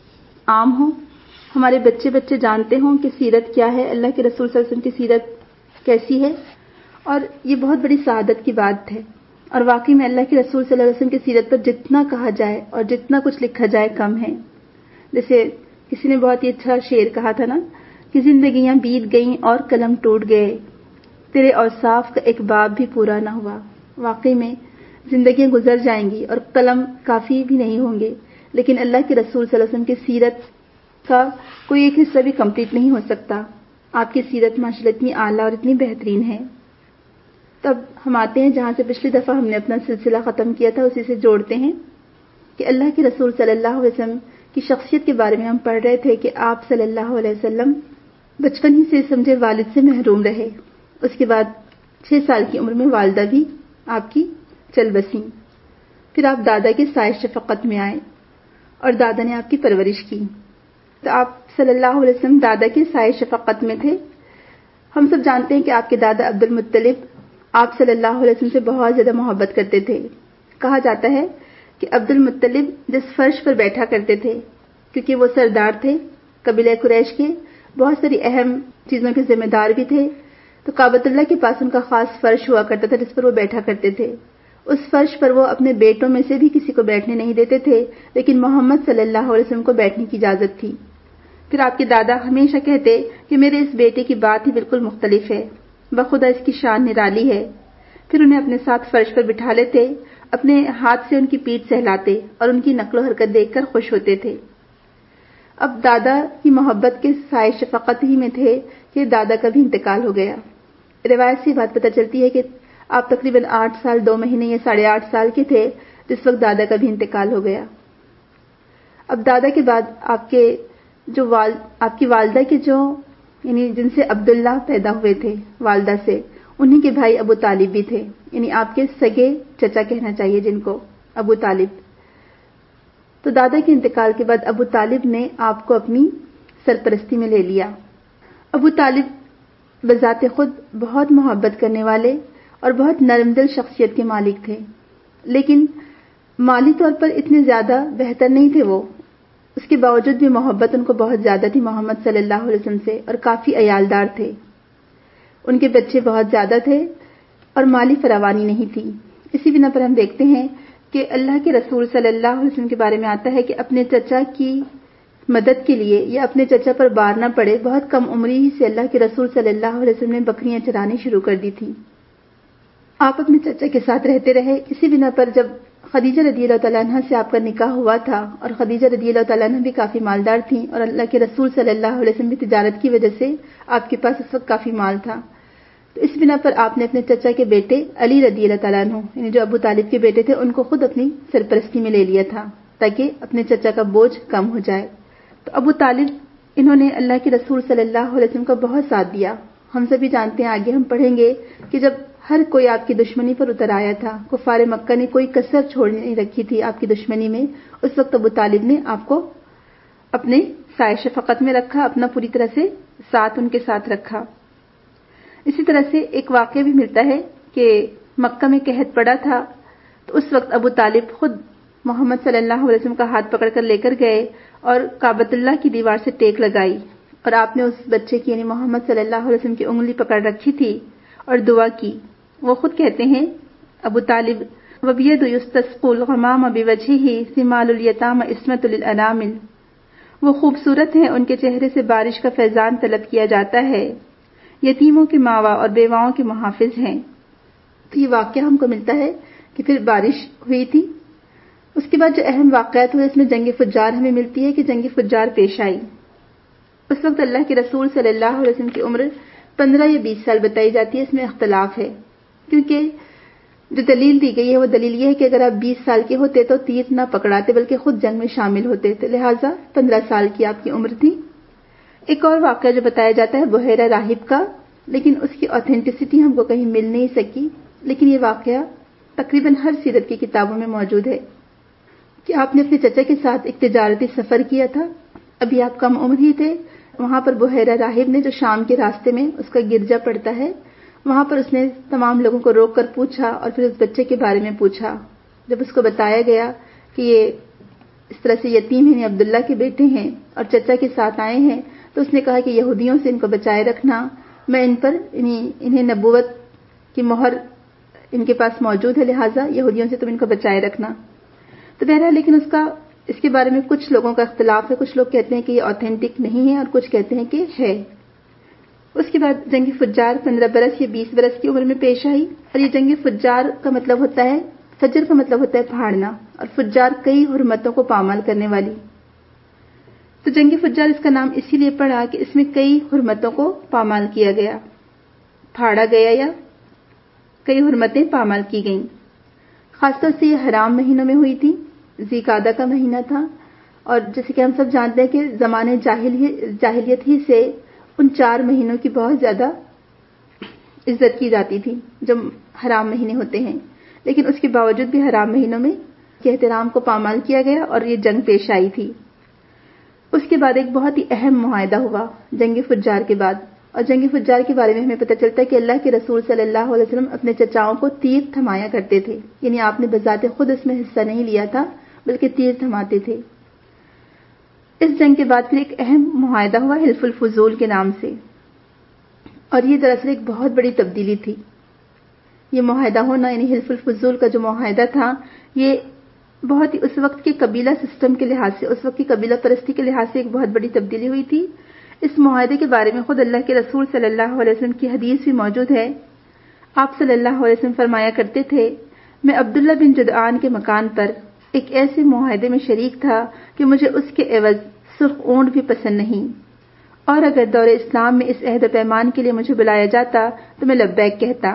B: عام ہو، ہمارے بچے جانتے ہوں کہ سیرت کیا ہے، اللہ کے رسول صلی اللہ علیہ وسلم کی سیرت کیسی ہے، اور یہ بہت بڑی سعادت کی بات ہے، اور واقعی میں اللہ کے رسول صلی اللہ علیہ وسلم کی سیرت پر جتنا کہا جائے اور جتنا کچھ لکھا جائے کم ہے۔ جیسے کسی نے بہت ہی اچھا شعر کہا تھا نا کہ زندگیاں بیت گئیں اور قلم ٹوٹ گئے، تیرے اوصاف کا ایک باب بھی پورا نہ ہوا۔ واقعی میں زندگیاں گزر جائیں گی اور قلم کافی بھی نہیں ہوں گے، لیکن اللہ کے رسول صلی اللہ علیہ وسلم کی سیرت کا کوئی ایک حصہ بھی کمپلیٹ نہیں ہو سکتا۔ آپ کی سیرت ماشاءاللہ اتنی اعلیٰ اور اتنی بہترین ہے۔ تب ہم آتے ہیں جہاں سے پچھلی دفعہ ہم نے اپنا سلسلہ ختم کیا تھا، اسی سے جوڑتے ہیں کہ اللہ کے رسول صلی اللہ علیہ وسلم کی شخصیت کے بارے میں ہم پڑھ رہے تھے کہ آپ صلی اللہ علیہ وسلم بچپن ہی سے سمجھے والد سے محروم رہے، اس کے بعد 6 سال کی عمر میں والدہ بھی آپ کی چل بسیں، پھر آپ دادا کے سائے شفقت میں آئے اور دادا نے آپ کی پرورش کی۔ تو آپ صلی اللہ علیہ وسلم دادا کے سائے شفقت میں تھے۔ ہم سب جانتے ہیں کہ آپ کے دادا عبد المطلب آپ صلی اللہ علیہ وسلم سے بہت زیادہ محبت کرتے تھے۔ کہا جاتا ہے کہ عبد المطلب جس فرش پر بیٹھا کرتے تھے، کیونکہ وہ سردار تھے قبیلہ قریش کے، بہت ساری اہم چیزوں کے ذمہ دار بھی تھے، تو کعبۃ اللہ کے پاس ان کا خاص فرش ہوا کرتا تھا جس پر وہ بیٹھا کرتے تھے۔ اس فرش پر وہ اپنے بیٹوں میں سے بھی کسی کو بیٹھنے نہیں دیتے تھے، لیکن محمد صلی اللہ علیہ وسلم کو بیٹھنے کی اجازت تھی۔ پھر آپ کے دادا ہمیشہ کہتے کہ میرے اس بیٹے کی بات ہی بالکل مختلف ہے، بخدا اس کی شان نرالی ہے۔ پھر انہیں اپنے ساتھ فرش پر بٹھا لیتے، اپنے ہاتھ سے ان کی پیٹھ سہلاتے اور ان کی نقل و حرکت دیکھ کر خوش ہوتے تھے۔ اب دادا کی محبت کے سائے شفقت ہی میں تھے کہ دادا کا بھی انتقال ہو گیا۔ روایت سے بات پتہ چلتی ہے کہ آپ تقریباً 8 سال 2 مہینے یا 8.5 سال کے تھے جس وقت دادا کا بھی انتقال ہو گیا۔ اب دادا کے بعد آپ کی والدہ کے یعنی جن سے عبداللہ پیدا ہوئے تھے والدہ سے، انہی کے بھائی ابو طالب بھی تھے، یعنی آپ کے سگے چچا کہنا چاہیے جن کو، ابو طالب۔ تو دادا کے انتقال کے بعد ابو طالب نے آپ کو اپنی سرپرستی میں لے لیا۔ ابو طالب بذات خود بہت محبت کرنے والے اور بہت نرم دل شخصیت کے مالک تھے، لیکن مالی طور پر اتنے زیادہ بہتر نہیں تھے وہ، اس کے باوجود بھی محبت ان کو بہت زیادہ تھی محمد صلی اللہ علیہ وسلم سے، اور کافی عیالدار تھے، ان کے بچے بہت زیادہ تھے اور مالی فراوانی نہیں تھی۔ اسی بنا پر ہم دیکھتے ہیں کہ اللہ کے رسول صلی اللہ علیہ وسلم کے بارے میں آتا ہے کہ اپنے چچا کی مدد کے لیے یا اپنے چچا پر بار نہ پڑے، بہت کم عمری ہی سے اللہ کے رسول صلی اللہ علیہ وسلم نے بکریاں چرانی شروع کر دی تھی۔ آپ اپنے چچا کے ساتھ رہتے رہے۔ اسی بنا پر جب خدیجہ رضی اللہ تعالیٰ عنہ سے آپ کا نکاح ہوا تھا، اور خدیجہ رضی اللہ تعالیٰ عنہ بھی کافی مالدار تھیں، اور اللہ کے رسول صلی اللہ علیہ وسلم بھی تجارت کی وجہ سے آپ کے پاس اس وقت کافی مال تھا، تو اس بنا پر آپ نے اپنے چچا کے بیٹے علی رضی اللہ تعالیٰ عنہ، یعنی جو ابو طالب کے بیٹے تھے، ان کو خود اپنی سرپرستی میں لے لیا تھا تاکہ اپنے چچا کا بوجھ کم ہو جائے۔ تو ابو طالب انہوں نے اللہ کے رسول صلی اللہ علیہ وسلم کا بہت ساتھ دیا۔ ہم سبھی جانتے ہیں، آگے ہم پڑھیں گے کہ جب ہر کوئی آپ کی دشمنی پر اتر آیا تھا، کفار مکہ نے کوئی کسر چھوڑ نہیں رکھی تھی آپ کی دشمنی میں، اس وقت ابو طالب نے آپ کو اپنے سائے شفقت میں رکھا، اپنا پوری طرح سے ساتھ ان کے ساتھ رکھا۔ اسی طرح سے ایک واقعہ بھی ملتا ہے کہ مکہ میں قحط پڑا تھا، تو اس وقت ابو طالب خود محمد صلی اللہ علیہ وسلم کا ہاتھ پکڑ کر لے کر گئے اور کعبۃ اللہ کی دیوار سے ٹیک لگائی، اور آپ نے اس بچے کی یعنی محمد صلی اللہ علیہ وسلم کی انگلی پکڑ رکھی تھی اور دعا کی۔ وہ خود کہتے ہیں ابو طالب، وَبِيَدُ يُسْتَسْقُو الْغَمَامَ بِوَجْهِهِ سِمَالُ الْيَتَامَ عِصْمَةُ لِلْأَنَامِلِ، وہ خوبصورت ہیں، ان کے چہرے سے بارش کا فیضان طلب کیا جاتا ہے، یتیموں کے ماوا اور بیواؤں کے محافظ ہیں۔ تو یہ واقعہ ہم کو ملتا ہے کہ پھر بارش ہوئی تھی۔ اس کے بعد جو اہم واقعات ہوئے اس میں جنگ فجار ہمیں ملتی ہے کہ جنگ فجار پیش آئی۔ اس وقت اللہ کے رسول صلی اللہ علیہ وسلم کی عمر 15 یا 20 سال بتائی جاتی ہے، اس میں اختلاف ہے، کیونکہ جو دلیل دی گئی ہے وہ دلیل یہ ہے کہ اگر آپ 20 سال کے ہوتے تو تیر نہ پکڑاتے بلکہ خود جنگ میں شامل ہوتے، تو لہٰذا 15 سال کی آپ کی عمر تھی۔ ایک اور واقعہ جو بتایا جاتا ہے بحیرہ راہب کا، لیکن اس کی آتھینٹسٹی ہم کو کہیں مل نہیں سکی، لیکن یہ واقعہ تقریباً ہر سیرت کی کتابوں میں موجود ہے کہ آپ نے اپنے چچا کے ساتھ ایک تجارتی سفر کیا تھا، ابھی آپ کم عمر ہی تھے۔ وہاں پر بحیرہ راہب نے جو شام کے راستے میں اس کا گرجا پڑتا ہے، وہاں پر اس نے تمام لوگوں کو روک کر پوچھا اور پھر اس بچے کے بارے میں پوچھا۔ جب اس کو بتایا گیا کہ یہ اس طرح سے یتیم ہیں، عبداللہ کے بیٹے ہیں اور چچا کے ساتھ آئے ہیں، تو اس نے کہا کہ یہودیوں سے ان کو بچائے رکھنا، میں ان پر انہیں نبوت کی مہر ان کے پاس موجود ہے، لہٰذا یہودیوں سے تم ان کو بچائے رکھنا. تو بہرحال لیکن اس کے بارے میں کچھ لوگوں کا اختلاف ہے. کچھ لوگ کہتے ہیں کہ یہ آتھینٹک نہیں ہے اور کچھ کہتے ہیں کہ ہے. اس کے بعد جنگ فجار 15 برس یا 20 برس کی عمر میں پیش آئی. اور یہ جنگ فجار کا مطلب ہوتا ہے، فجر کا مطلب ہوتا ہے پھاڑنا، اور فجار کئی حرمتوں کو پامال کرنے والی. تو جنگ فجار اس کا نام اسی لیے پڑا کہ اس میں کئی حرمتوں کو پامال کیا گیا، پھاڑا گیا یا کئی حرمتیں پامال کی گئیں. خاص طور سے یہ حرام مہینوں میں ہوئی تھی. ذی قعدہ کا مہینہ تھا، اور جیسے کہ ہم سب جانتے ہیں کہ زمانے جاہلیت ہی سے ان 4 مہینوں کی بہت زیادہ عزت کی جاتی تھی جو حرام مہینے ہوتے ہیں. لیکن اس کے باوجود بھی حرام مہینوں میں کے احترام کو پامال کیا گیا اور یہ جنگ پیش آئی تھی. اس کے بعد ایک بہت ہی اہم معاہدہ ہوا جنگ فجار کے بعد. اور جنگ فجار کے بارے میں ہمیں پتہ چلتا ہے کہ اللہ کے رسول صلی اللہ علیہ وسلم اپنے چچاؤں کو تیر تھمایا کرتے تھے. یعنی آپ نے بذات خود اس میں حصہ نہیں لیا تھا بلکہ تیر تھماتے تھے. اس جنگ کے بعد پھر ایک اہم معاہدہ ہوا حلف الفضول کے نام سے، اور یہ دراصل ایک بہت بڑی تبدیلی تھی. یہ معاہدہ ہونا یعنی حلف الفضول کا جو معاہدہ تھا، یہ بہت ہی اس وقت کے قبیلہ سسٹم کے لحاظ سے، اس وقت کی قبیلہ پرستی کے لحاظ سے ایک بہت بڑی تبدیلی ہوئی تھی. اس معاہدے کے بارے میں خود اللہ کے رسول صلی اللہ علیہ وسلم کی حدیث بھی موجود ہے. آپ صلی اللہ علیہ وسلم فرمایا کرتے تھے، میں عبداللہ بن جدعان کے مکان پر ایک ایسے معاہدے میں شریک تھا کہ مجھے اس کے عوض سرخ اونٹ بھی پسند نہیں، اور اگر دور اسلام میں اس عہد و پیمان کے لیے مجھے بلایا جاتا تو میں لبیک کہتا.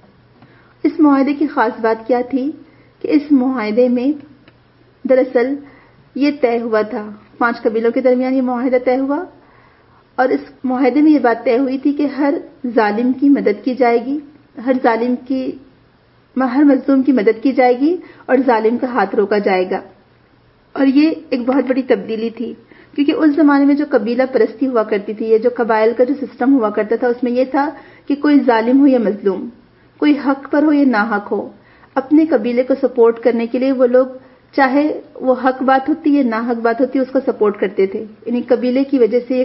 B: اس معاہدے کی خاص بات کیا تھی کہ اس معاہدے میں دراصل یہ طے ہوا تھا، 5 قبیلوں کے درمیان یہ معاہدہ طے ہوا، اور اس معاہدے میں یہ بات طے ہوئی تھی کہ ہر ظالم کی مدد کی جائے گی، ہر مظلوم کی مدد کی جائے گی اور ظالم کا ہاتھ روکا جائے گا. اور یہ ایک بہت بڑی تبدیلی تھی، کیونکہ اس زمانے میں جو قبیلہ پرستی ہوا کرتی تھی، یہ جو قبائل کا جو سسٹم ہوا کرتا تھا، اس میں یہ تھا کہ کوئی ظالم ہو یا مظلوم، کوئی حق پر ہو یا ناحق ہو، اپنے قبیلے کو سپورٹ کرنے کے لیے وہ لوگ چاہے وہ حق بات ہوتی یا ناحق بات ہوتی اس کو سپورٹ کرتے تھے. یعنی قبیلے کی وجہ سے یہ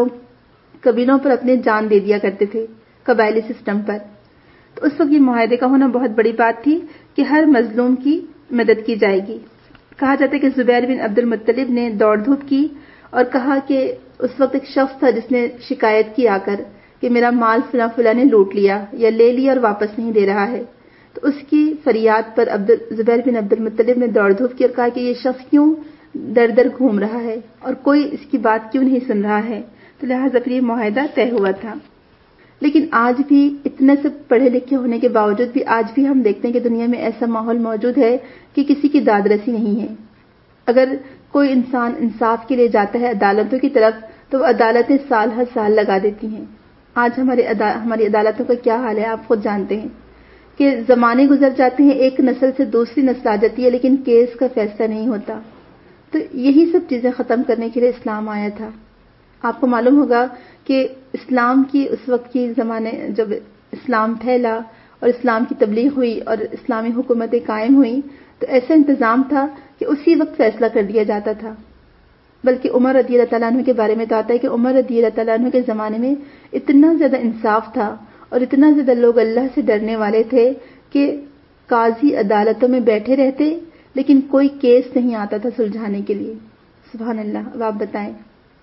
B: قبیلوں پر اپنے جان دے دیا کرتے تھے، قبائلی سسٹم پر. تو اس وقت یہ معاہدے کا ہونا بہت بڑی بات تھی کہ ہر مظلوم کی مدد کی جائے گی. کہا جاتا ہے کہ زبیر بن عبد المطلب نے دوڑ دھوپ کی اور کہا کہ اس وقت ایک شخص تھا جس نے شکایت کی آ کر کہ میرا مال فلاں نے لوٹ لیا یا لے لیا اور واپس نہیں دے رہا ہے. تو اس کی فریاد پر زبیر بن عبد المطلب نے دوڑ دھوپ کی اور کہا کہ یہ شخص کیوں در در گھوم رہا ہے اور کوئی اس کی بات کیوں نہیں سن رہا ہے. تو لہٰذا پھر یہ معاہدہ طے ہوا تھا. لیکن آج بھی اتنے سے پڑھے لکھے ہونے کے باوجود بھی آج بھی ہم دیکھتے ہیں کہ دنیا میں ایسا ماحول موجود ہے کہ کسی کی داد رسی نہیں ہے. اگر کوئی انسان انصاف کے لیے جاتا ہے عدالتوں کی طرف تو وہ عدالتیں سال ہر سال لگا دیتی ہیں. آج ہماری عدالتوں کا کیا حال ہے آپ خود جانتے ہیں کہ زمانے گزر جاتے ہیں، ایک نسل سے دوسری نسل آ جاتی ہے لیکن کیس کا فیصلہ نہیں ہوتا. تو یہی سب چیزیں ختم کرنے کے لیے اسلام آیا تھا. آپ کو معلوم ہوگا کہ اسلام کی اس وقت کی زمانے جب اسلام پھیلا اور اسلام کی تبلیغ ہوئی اور اسلامی حکومتیں قائم ہوئی تو ایسا انتظام تھا کہ اسی وقت فیصلہ کر دیا جاتا تھا. بلکہ عمر رضی اللہ تعالیٰ عنہ کے بارے میں تو آتا ہے کہ عمر رضی اللہ تعالیٰ عنہ کے زمانے میں اتنا زیادہ انصاف تھا اور اتنا زیادہ لوگ اللہ سے ڈرنے والے تھے کہ قاضی عدالتوں میں بیٹھے رہتے لیکن کوئی کیس نہیں آتا تھا سلجھانے کے لیے. سبحان اللہ. اب آپ بتائیں،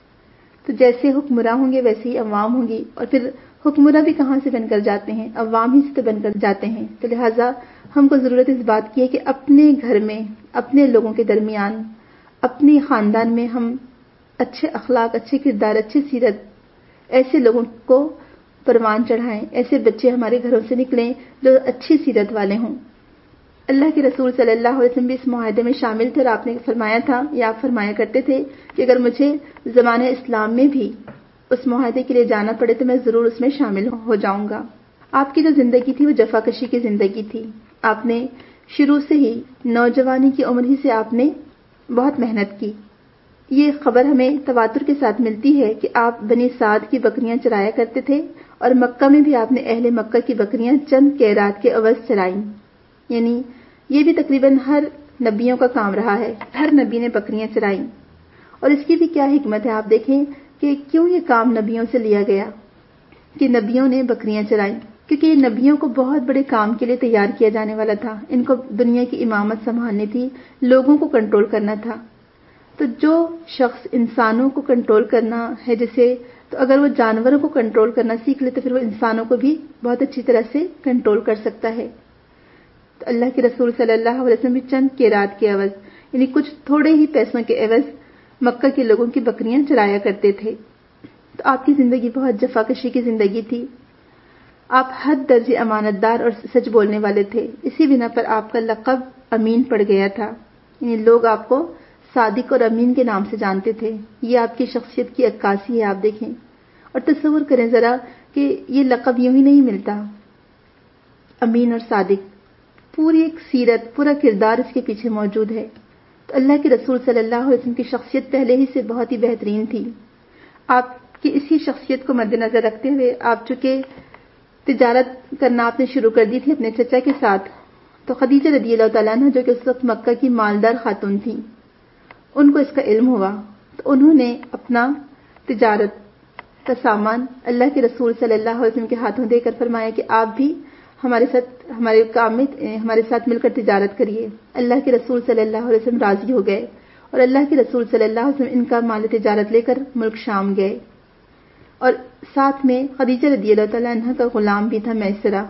B: تو جیسے حکمراں ہوں گے ویسے ہی عوام ہوں گی، اور پھر حکمراں بھی کہاں سے بن کر جاتے ہیں، عوام ہی سے تو بن کر جاتے ہیں. تو لہٰذا ہم کو ضرورت اس بات کی ہے کہ اپنے گھر میں، اپنے لوگوں کے درمیان، اپنے خاندان میں ہم اچھے اخلاق، اچھے کردار، اچھی سیرت ایسے لوگوں کو پروان چڑھائیں، ایسے بچے ہمارے گھروں سے نکلیں جو اچھی سیرت والے ہوں. اللہ کے رسول صلی اللہ علیہ وسلم بھی اس معاہدے میں شامل تھے اور آپ نے فرمایا تھا یا آپ فرمایا کرتے تھے کہ اگر مجھے زمانہ اسلام میں بھی اس معاہدے کے لیے جانا پڑے تو میں ضرور اس میں شامل ہو جاؤں گا. آپ کی جو زندگی تھی وہ جفاکشی کی زندگی تھی. آپ نے شروع سے ہی نوجوانی کی عمر ہی سے آپ نے بہت محنت کی. یہ خبر ہمیں تواتر کے ساتھ ملتی ہے کہ آپ بنی سعد کی بکریاں چرایا کرتے تھے اور مکہ میں بھی آپ نے اہل مکہ کی بکریاں چند قیرات کے عوض چرائیں. یعنی یہ بھی تقریباً ہر نبیوں کا کام رہا ہے، ہر نبی نے بکریاں چرائیں. اور اس کی بھی کیا حکمت ہے آپ دیکھیں کہ کیوں یہ کام نبیوں سے لیا گیا. کہ نبیوں نے بکریاں چرائیں، کیونکہ یہ نبیوں کو بہت بڑے کام کے لیے تیار کیا جانے والا تھا. ان کو دنیا کی امامت سنبھالنی تھی، لوگوں کو کنٹرول کرنا تھا. تو جو شخص انسانوں کو کنٹرول کرنا ہے جیسے، تو اگر وہ جانوروں کو کنٹرول کرنا سیکھ لے تو پھر وہ انسانوں کو بھی بہت اچھی طرح سے کنٹرول کر سکتا ہے. تو اللہ کے رسول صلی اللہ علیہ وسلم بھی چند قیرات کے عوض، یعنی کچھ تھوڑے ہی پیسوں کے عوض مکہ کے لوگوں کی بکریاں چرایا کرتے تھے. تو آپ کی زندگی بہت جفاکشی کی زندگی تھی. آپ حد درجے امانت دار اور سچ بولنے والے تھے. اسی بنا پر آپ کا لقب امین پڑ گیا تھا، یعنی لوگ آپ کو صادق اور امین کے نام سے جانتے تھے. یہ آپ کی شخصیت کی عکاسی ہے. آپ دیکھیں اور تصور کریں ذرا کہ یہ لقب یوں ہی نہیں ملتا. امین اور صادق، پوری ایک سیرت، پورا کردار اس کے پیچھے موجود ہے. تو اللہ کے رسول صلی اللہ علیہ وسلم کی شخصیت پہلے ہی سے بہت ہی بہترین تھی. آپ کی اسی شخصیت کو مد نظر رکھتے ہوئے آپ چونکہ تجارت کرنا آپ نے شروع کر دی تھی اپنے چچا کے ساتھ، تو خدیجہ رضی اللہ تعالیٰ عنہ جو کہ اس وقت مکہ کی مالدار خاتون تھیں، ان کو اس کا علم ہوا. تو انہوں نے اپنا تجارت کا سامان اللہ کے رسول صلی اللہ علیہ وسلم کے ہاتھوں دے کر فرمایا کہ آپ بھی ہمارے ساتھ ہمارے کام میں ہمارے ساتھ مل کر تجارت کریے. اللہ کے رسول صلی اللہ علیہ وسلم راضی ہو گئے اور اللہ کے رسول صلی اللہ علیہ وسلم ان کا مال تجارت لے کر ملک شام گئے. اور ساتھ میں خدیجہ رضی اللہ تعالیٰ عنہ کا غلام بھی تھا میسرہ.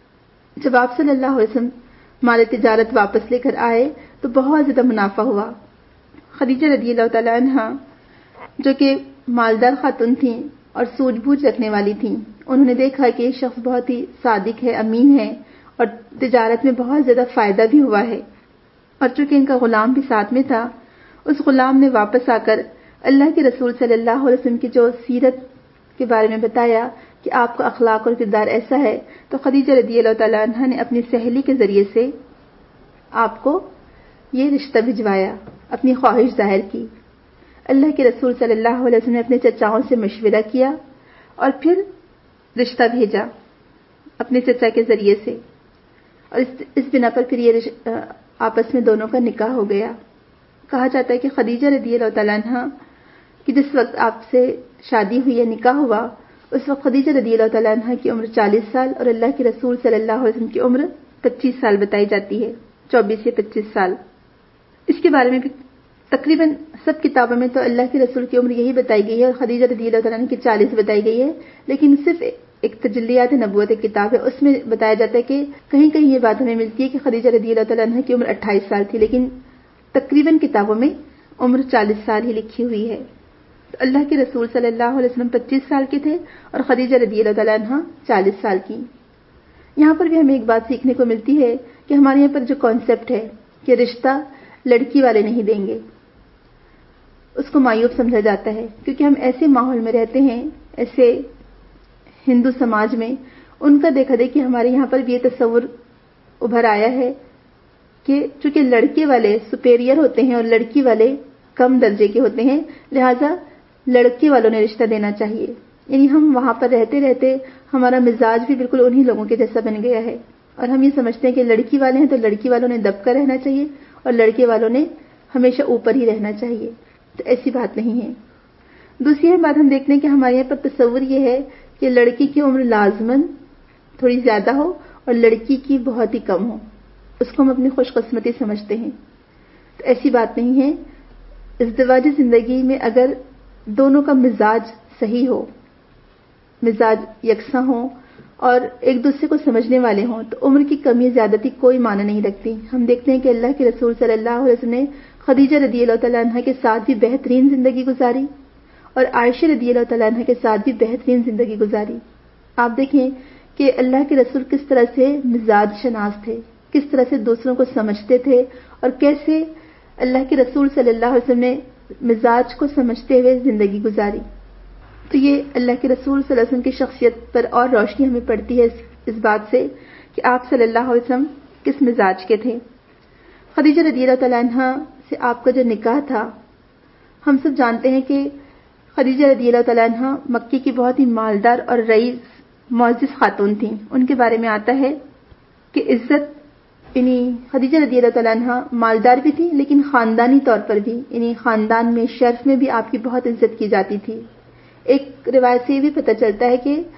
B: جب آپ صلی اللہ علیہ وسلم مال تجارت واپس لے کر آئے تو بہت زیادہ منافع ہوا. خدیجہ رضی اللہ تعالیٰ عنہ جو کہ مالدار خاتون تھیں اور سوجھ بوجھ رکھنے والی تھیں، انہوں نے دیکھا کہ یہ شخص بہت ہی صادق ہے، امین ہے اور تجارت میں بہت زیادہ فائدہ بھی ہوا ہے. اور چونکہ ان کا غلام بھی ساتھ میں تھا، اس غلام نے واپس آ کر اللہ کے رسول صلی اللہ علیہ وسلم کی جو سیرت کے بارے میں بتایا کہ آپ کا اخلاق اور کردار ایسا ہے، تو خدیجہ رضی اللہ تعالیٰ عنہ نے اپنی سہیلی کے ذریعے سے آپ کو یہ رشتہ بھجوایا، اپنی خواہش ظاہر کی. اللہ کے رسول صلی اللہ علیہ وسلم نے اپنے چچاؤں سے مشورہ کیا اور پھر رشتہ بھیجا اپنے چچا کے ذریعے سے، اور اس بنا پر پھر یہ آپس میں دونوں کا نکاح ہو گیا. کہا جاتا ہے کہ خدیجہ رضی اللہ تعالیٰ عنہ کہ جس وقت آپ سے شادی ہوئی یا نکاح ہوا، اس وقت خدیجہ رضی اللہ تعالیٰ عنہ کی عمر 40 سال اور اللہ کے رسول صلی اللہ علیہ وسلم کی عمر 25 سال بتائی جاتی ہے، 24 سے 25 سال. اس کے بارے میں بھی تقریباً سب کتابوں میں تو اللہ کے رسول کی عمر یہی بتائی گئی ہے اور خدیجہ رضی اللہ تعالیٰ عنہ کی 40 بتائی گئی ہے. لیکن صرف ایک تجلیات نبوت ایک کتاب ہے، اس میں بتایا جاتا ہے کہ کہیں کہیں یہ بات ہمیں ملتی ہے کہ خدیجہ رضی اللہ تعالیٰ عنہ کی عمر 28 سال تھی، لیکن تقریباً کتابوں میں عمر 40 سال ہی لکھی ہوئی ہے. تو اللہ کے رسول صلی اللہ علیہ وسلم 25 سال کے تھے اور خدیجہ رضی اللہ تعالیٰ عنہ 40 سال کی. یہاں پر بھی ہمیں ایک بات سیکھنے کو ملتی ہے کہ ہمارے یہاں پر جو کانسیپٹ ہے کہ رشتہ لڑکی والے نہیں دیں گے، اس کو معیوب سمجھا جاتا ہے، کیونکہ ہم ایسے ماحول میں رہتے ہیں، ایسے ہندو سماج میں ان کا دیکھا دیکھی ہمارے یہاں پر بھی یہ تصور ابھر آیا ہے کہ چونکہ لڑکے والے سپیریئر ہوتے ہیں اور لڑکی والے کم درجے کے ہوتے ہیں، لہذا لڑکے والوں نے رشتہ دینا چاہیے. یعنی ہم وہاں پر رہتے رہتے ہمارا مزاج بھی بالکل انہی لوگوں کے جیسا بن گیا ہے، اور ہم یہ سمجھتے ہیں کہ لڑکی والے ہیں تو لڑکی والوں نے دب کر رہنا چاہیے اور لڑکے والوں نے ہمیشہ اوپر ہی رہنا چاہیے. تو ایسی بات نہیں ہے. دوسری بات ہم دیکھتے ہیں کہ ہمارے یہاں پر تصور یہ ہے کہ لڑکی کی عمر لازماً تھوڑی زیادہ ہو اور لڑکی کی بہت ہی کم ہو، اس کو ہم اپنی خوش قسمتی سمجھتے ہیں. تو ایسی بات نہیں ہے. ازدواجی زندگی میں اگر دونوں کا مزاج صحیح ہو، مزاج یکساں ہو اور ایک دوسرے کو سمجھنے والے ہوں، تو عمر کی کمی زیادتی کوئی معنی نہیں رکھتی. ہم دیکھتے ہیں کہ اللہ کے رسول صلی اللہ علیہ وسلم نے خدیجہ رضی اللہ تعالیٰ عنہ کے ساتھ بھی بہترین زندگی گزاری اور عائشہ رضی اللہ تعالیٰ عنہ کے ساتھ بھی بہترین زندگی گزاری. آپ دیکھیں کہ اللہ کے رسول کس طرح سے مزاج شناس تھے، کس طرح سے دوسروں کو سمجھتے تھے اور کیسے اللہ کے رسول صلی اللہ علیہ وسلم نے مزاج کو سمجھتے ہوئے زندگی گزاری. تو یہ اللہ کے رسول صلی اللہ علیہ وسلم کی شخصیت پر اور روشنی ہمیں پڑتی ہے اس بات سے کہ آپ صلی اللہ علیہ وسلم کس مزاج کے تھے. خدیجہ رضی اللہ تعالیٰ عنہ سے آپ کا جو نکاح تھا، ہم سب جانتے ہیں کہ خدیجہ رضی اللہ تعالیٰ عنہ مکی کی بہت ہی مالدار اور رئیس معزز خاتون تھیں. ان کے بارے میں آتا ہے کہ عزت، یعنی خدیجہ رضی اللہ تعالیٰ عنہ مالدار بھی تھی لیکن خاندانی طور پر بھی، یعنی خاندان میں شرف میں بھی آپ کی بہت عزت کی جاتی تھی. ایک روایت سے یہ بھی پتہ چلتا ہے کہ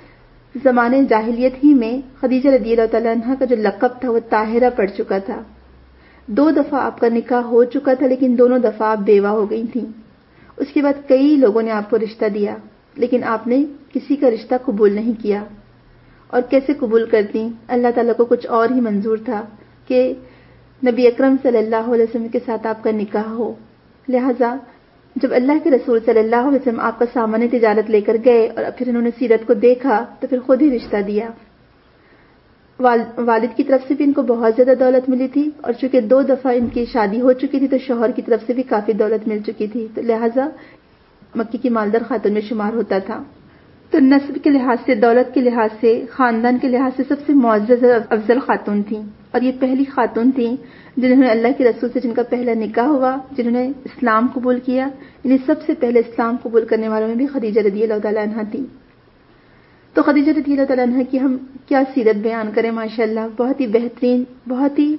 B: زمانے جاہلیت ہی میں خدیجہ رضی اللہ تعالیٰ عنہ کا جو لقب تھا وہ طاہرہ پڑ چکا تھا. 2 دفعہ آپ کا نکاح ہو چکا تھا لیکن دونوں دفعہ آپ بیوہ ہو گئی تھیں. اس کے بعد کئی لوگوں نے آپ کو رشتہ دیا لیکن آپ نے کسی کا رشتہ قبول نہیں کیا. اور کیسے قبول کرتی؟ اللہ تعالیٰ کو کچھ اور ہی منظور تھا کہ نبی اکرم صلی اللہ علیہ وسلم کے ساتھ آپ کا نکاح ہو. لہٰذا جب اللہ کے رسول صلی اللہ علیہ وسلم آپ کا سامان تجارت لے کر گئے اور پھر انہوں نے سیرت کو دیکھا تو پھر خود ہی رشتہ دیا. والد کی طرف سے بھی ان کو بہت زیادہ دولت ملی تھی اور چونکہ 2 دفعہ ان کی شادی ہو چکی تھی تو شوہر کی طرف سے بھی کافی دولت مل چکی تھی، تو لہٰذا مکی کی مالدار خاتون میں شمار ہوتا تھا. تو نسب کے لحاظ سے، دولت کے لحاظ سے، خاندان کے لحاظ سے سب سے معزز اور افضل خاتون تھیں. اور یہ پہلی خاتون تھیں جنہوں نے اللہ کے رسول سے جن کا پہلا نکاح ہوا، جنہوں نے اسلام قبول کیا. یعنی سب سے پہلے اسلام قبول کرنے والوں میں بھی خدیجہ رضی اللہ تعالیٰ عنہ تھی. تو خدیجہ رضی اللہ تعالیٰ عنہ کی ہم کیا سیرت بیان کریں، ماشاءاللہ بہت ہی بہترین، بہت ہی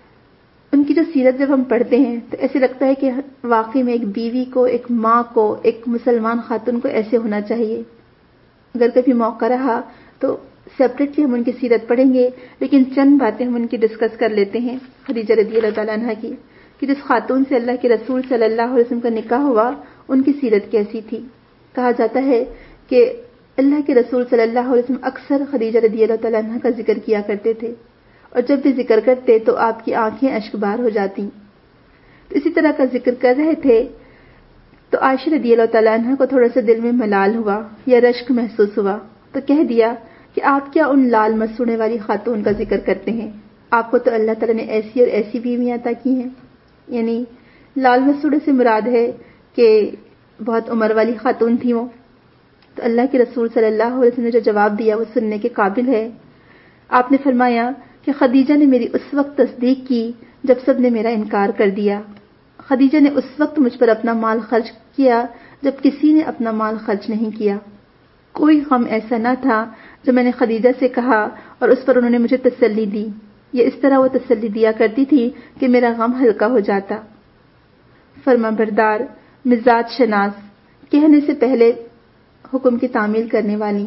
B: ان کی جو سیرت جب ہم پڑھتے ہیں تو ایسے لگتا ہے کہ واقعی میں ایک بیوی کو، ایک ماں کو، ایک مسلمان خاتون کو ایسے ہونا چاہیے. اگر کبھی موقع رہا تو سیپریٹلی ہم ان کی سیرت پڑھیں گے، لیکن چند باتیں ہم ان کی ڈسکس کر لیتے ہیں خدیجہ رضی اللہ تعالیٰ عنہ کی، کہ جس خاتون سے اللہ کے رسول صلی اللہ علیہ وسلم کا نکاح ہوا ان کی سیرت کیسی تھی. کہا جاتا ہے کہ اللہ کے رسول صلی اللہ علیہ وسلم اکثر خدیجہ رضی اللہ تعالیٰ عنہ کا ذکر کیا کرتے تھے اور جب بھی ذکر کرتے تو آپ کی آنکھیں اشک بار ہو جاتی. تو اسی طرح کا ذکر کر رہے تھے تو عائشہ رضی اللہ تعالیٰ عنہ کو تھوڑا سا دل میں ملال ہوا یا رشک محسوس ہوا تو کہہ دیا کہ آپ کیا ان لال مسوڑے والی خاتون کا ذکر کرتے ہیں؟ آپ کو تو اللہ تعالیٰ نے ایسی اور ایسی بیویاں عطا کی ہیں. یعنی لال مسوڑے سے مراد ہے کہ بہت عمر والی خاتون تھی وہ. تو اللہ کے رسول صلی اللہ علیہ وسلم نے جو جواب دیا وہ سننے کے قابل ہے. آپ نے فرمایا کہ خدیجہ نے میری اس وقت تصدیق کی جب سب نے میرا انکار کر دیا. خدیجہ نے اس وقت مجھ پر اپنا مال خرچ کیا جب کسی نے اپنا مال خرچ نہیں کیا. کوئی غم ایسا نہ تھا جو میں نے خدیجہ سے کہا اور اس پر انہوں نے مجھے تسلی دی. یہ اس طرح وہ تسلی دیا کرتی تھی کہ میرا غم ہلکا ہو جاتا. فرما بردار، مزاج شناس، کہنے سے پہلے حکم کی تعمیل کرنے والی.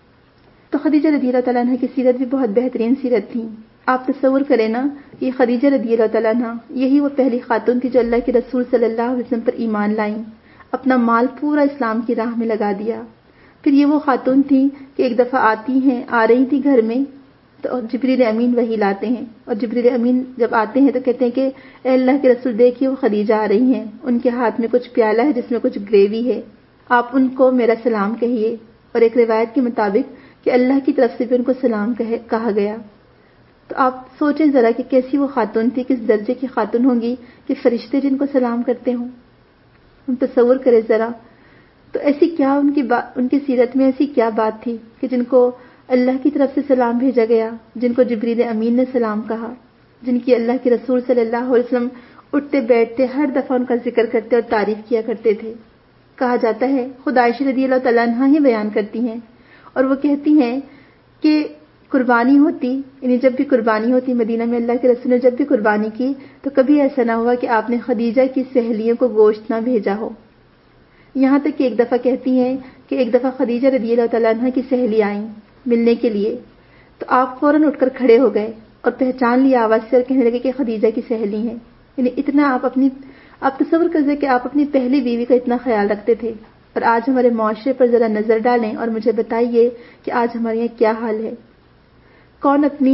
B: تو خدیجہ رضی اللہ تعالیٰ عنہ کی سیرت بھی بہت بہترین سیرت تھی. آپ تصور کریں نا، یہ خدیجہ رضی اللہ تعالیٰ عنہ یہی وہ پہلی خاتون تھی جو اللہ کے رسول صلی اللہ علیہ وسلم پر ایمان لائیں، اپنا مال پورا اسلام کی راہ میں لگا دیا. پھر یہ وہ خاتون تھی کہ ایک دفعہ آ رہی تھی گھر میں تو جبریل امین وحی لاتے ہیں اور جبریل امین جب آتے ہیں تو کہتے ہیں کہ اے اللہ کے رسول دیکھیے وہ خدیجہ آ رہی ہیں، ان کے ہاتھ میں کچھ پیالہ ہے جس میں کچھ گریوی ہے، آپ ان کو میرا سلام کہیے. اور ایک روایت کے مطابق کہ اللہ کی طرف سے بھی ان کو سلام کہا گیا. تو آپ سوچیں ذرا کہ کیسی وہ خاتون تھی، کس درجے کی خاتون ہوں گی کہ فرشتے جن کو سلام کرتے ہوں. ہم تصور کریں ذرا. تو ایسی کیا ان کی سیرت میں ایسی کیا بات تھی کہ جن کو اللہ کی طرف سے سلام بھیجا گیا، جن کو جبریل امین نے سلام کہا، جن کی اللہ کے رسول صلی اللہ علیہ وسلم اٹھتے بیٹھتے ہر دفعہ ان کا ذکر کرتے اور تعریف کیا کرتے تھے. کہا جاتا ہے خود عائشہ رضی اللہ تعالیٰ عنہ ہی بیان کرتی ہیں اور وہ کہتی ہیں کہ قربانی ہوتی، یعنی جب بھی قربانی ہوتی مدینہ میں اللہ کے رسول نے جب بھی قربانی کی تو کبھی ایسا نہ ہوا کہ آپ نے خدیجہ کی سہیلیوں کو گوشت نہ بھیجا ہو. یہاں تک کہ ایک دفعہ کہتی ہیں کہ ایک دفعہ خدیجہ رضی اللہ تعالیٰ عنہ کی سہیلی آئیں ملنے کے لیے تو آپ فوراً اٹھ کر کھڑے ہو گئے اور پہچان لیا آواز سے اور کہنے لگے کہ خدیجہ کی سہیلی ہیں. یعنی اتنا آپ تصور کرتے کہ آپ اپنی پہلی بیوی کا اتنا خیال رکھتے تھے. اور آج ہمارے معاشرے پر ذرا نظر ڈالیں اور مجھے بتائیے کہ آج ہمارے یہاں کیا حال ہے. کون اپنی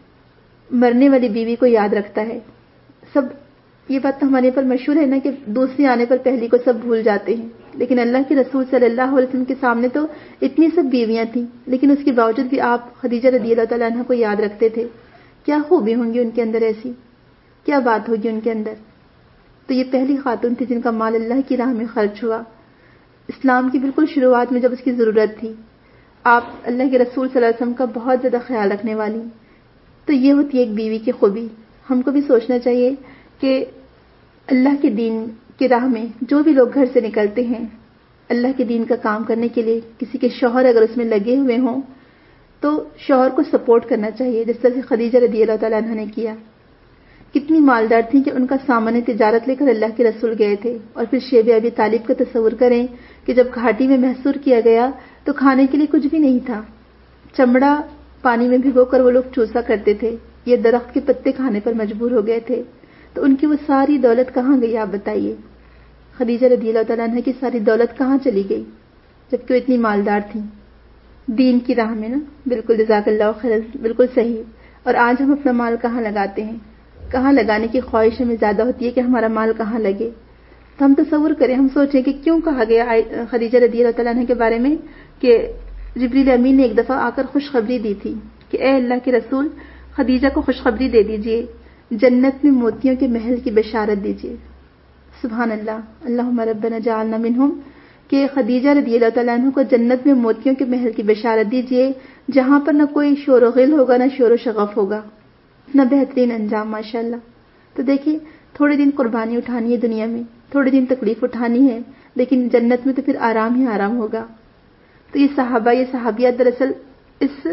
B: مرنے والی بیوی کو یاد رکھتا ہے؟ سب، یہ بات تو ہمارے پر مشہور ہے نا کہ دوسری آنے پر پہلی کو سب بھول جاتے ہیں. لیکن اللہ کے رسول صلی اللہ علیہ وسلم کے سامنے تو اتنی سب بیویاں تھیں لیکن اس کے باوجود بھی آپ خدیجہ رضی اللہ تعالیٰ عنہ کو یاد رکھتے تھے. کیا خوبی ہوں گی ان کے اندر، ایسی کیا بات ہوگی ان کے اندر. تو یہ پہلی خاتون تھی جن کا مال اللہ کی راہ میں خرچ ہوا. اسلام کی بالکل شروعات میں جب اس کی ضرورت تھی، آپ اللہ کے رسول صلی اللہ علیہ وسلم کا بہت زیادہ خیال رکھنے والی. تو یہ ہوتی ہے ایک بیوی کی خوبی. ہم کو بھی سوچنا چاہیے کہ اللہ کے دین کی راہ میں جو بھی لوگ گھر سے نکلتے ہیں اللہ کے دین کا کام کرنے کے لیے، کسی کے شوہر اگر اس میں لگے ہوئے ہوں تو شوہر کو سپورٹ کرنا چاہیے، جس طرح سے خدیجہ رضی اللہ تعالیٰ عنہ نے کیا. کتنی مالدار تھیں کہ ان کا سامان تجارت لے کر اللہ کے رسول گئے تھے. اور پھر شیب ابی طالب کا تصور کریں کہ جب گھاٹی میں محصور کیا گیا تو کھانے کے لیے کچھ بھی نہیں تھا. چمڑا پانی میں بھگو کر وہ لوگ چوسا کرتے تھے، یہ درخت کے پتے کھانے پر مجبور ہو گئے تھے، تو ان کی وہ ساری دولت کہاں گئی آپ بتائیے؟ خدیجہ رضی اللہ تعالیٰ عنہ کی ساری دولت کہاں چلی گئی جبکہ وہ اتنی مالدار تھیں؟ دین کی راہ میں نا، بالکل جزاک اللہ خیر، بالکل صحیح. اور آج ہم اپنا مال کہاں لگاتے ہیں؟ کہاں لگانے کی خواہش ہمیں زیادہ ہوتی ہے کہ ہمارا مال کہاں لگے. تو ہم تصور کریں، ہم سوچیں کہ کیوں کہا گیا خدیجہ رضی اللہ تعالیٰ عنہ کے بارے میں کہ جبریل امین نے ایک دفعہ آ کر خوشخبری دی تھی کہ اے اللہ کے رسول، خدیجہ کو خوشخبری دے دیجئے، جنت میں موتیوں کے محل کی بشارت دیجئے. سبحان اللہ، اللہم ربنا جعلنا منہم، کہ خدیجہ رضی اللہ تعالیٰ عنہ کو جنت میں موتیوں کے محل کی بشارت دیجئے جہاں پر نہ کوئی شور و غل ہوگا نہ شور و شغف ہوگا. اتنا بہترین انجام ماشاءاللہ. تو دیکھیں، تھوڑے دن قربانی اٹھانی ہے دنیا میں، تھوڑے دن تکلیف اٹھانی ہے، لیکن جنت میں تو پھر آرام ہی آرام ہوگا. تو یہ صحابہ، یہ صحابیات دراصل اس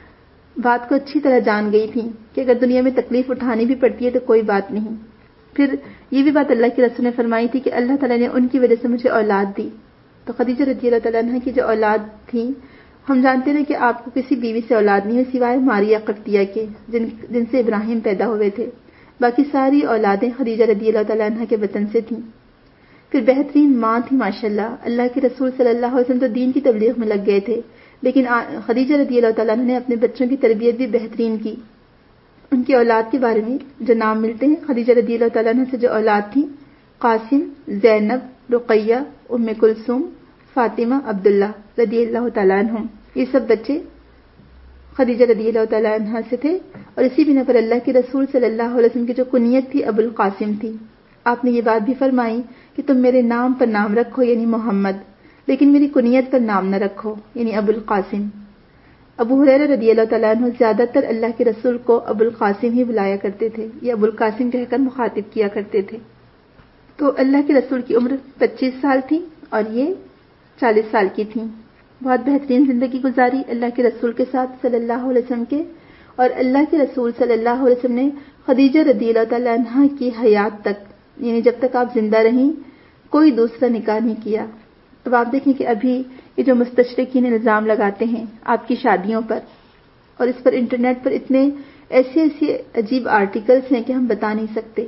B: بات کو اچھی طرح جان گئی تھیں کہ اگر دنیا میں تکلیف اٹھانی بھی پڑتی ہے تو کوئی بات نہیں. پھر یہ بھی بات اللہ کے رسول نے فرمائی تھی کہ اللہ تعالیٰ نے ان کی وجہ سے مجھے اولاد دی. تو خدیجہ رضی اللہ تعالیٰ عنہ کی جو اولاد تھی، ہم جانتے ہیں کہ آپ کو کسی بیوی سے اولاد نہیں ہوئی سوائے ماریہ قبطیہ کے، جن سے ابراہیم پیدا ہوئے تھے. باقی ساری اولادیں خدیجہ رضی اللہ تعالیٰ عنہ کے وطن سے تھیں. پھر بہترین ماں تھی ماشاءاللہ. اللہ کے رسول صلی اللہ علیہ وسلم تو دین کی تبلیغ میں لگ گئے تھے، لیکن خدیجہ رضی اللہ تعالیٰ عنہ نے اپنے بچوں کی تربیت بھی بہترین کی. ان کی اولاد کے بارے میں جو نام ملتے ہیں، خدیجہ رضی اللہ تعالیٰ عنہ سے جو اولاد تھی، قاسم، زینب، رقیہ، ام کلثوم، فاطمہ، عبداللہ رضی اللہ تعالیٰ عنہم، یہ سب بچے خدیجہ رضی اللہ تعالیٰ عنہ سے تھے. اور اسی بنا پر اللہ کے رسول صلی اللہ علیہ وسلم کی جو کنیت تھی ابو القاسم تھی. آپ نے یہ بات بھی فرمائی کہ تم میرے نام پر نام رکھو یعنی محمد، لیکن میری کنیت پر نام نہ رکھو یعنی ابو القاسم. ابو ہریرہ رضی اللہ تعالیٰ عنہ زیادہ تر اللہ کے رسول کو ابو القاسم ہی بلایا کرتے تھے، یا ابو القاسم کہہ کر مخاطب کیا کرتے تھے. تو اللہ کے رسول کی عمر 25 سال تھی اور یہ 40 سال کی تھیں. بہت بہترین زندگی گزاری اللہ کے رسول کے ساتھ صلی اللہ علیہ وسلم کے. اور اللہ کے رسول صلی اللہ علیہ وسلم نے خدیجہ رضی اللہ تعالیٰ عنہ کی حیات تک، یعنی جب تک آپ زندہ رہیں، کوئی دوسرا نکاح نہیں کیا. اب آپ دیکھیں کہ ابھی یہ جو مستشرقین الزام لگاتے ہیں آپ کی شادیوں پر، اور اس پر انٹرنیٹ پر اتنے ایسے عجیب آرٹیکلز ہیں کہ ہم بتا نہیں سکتے.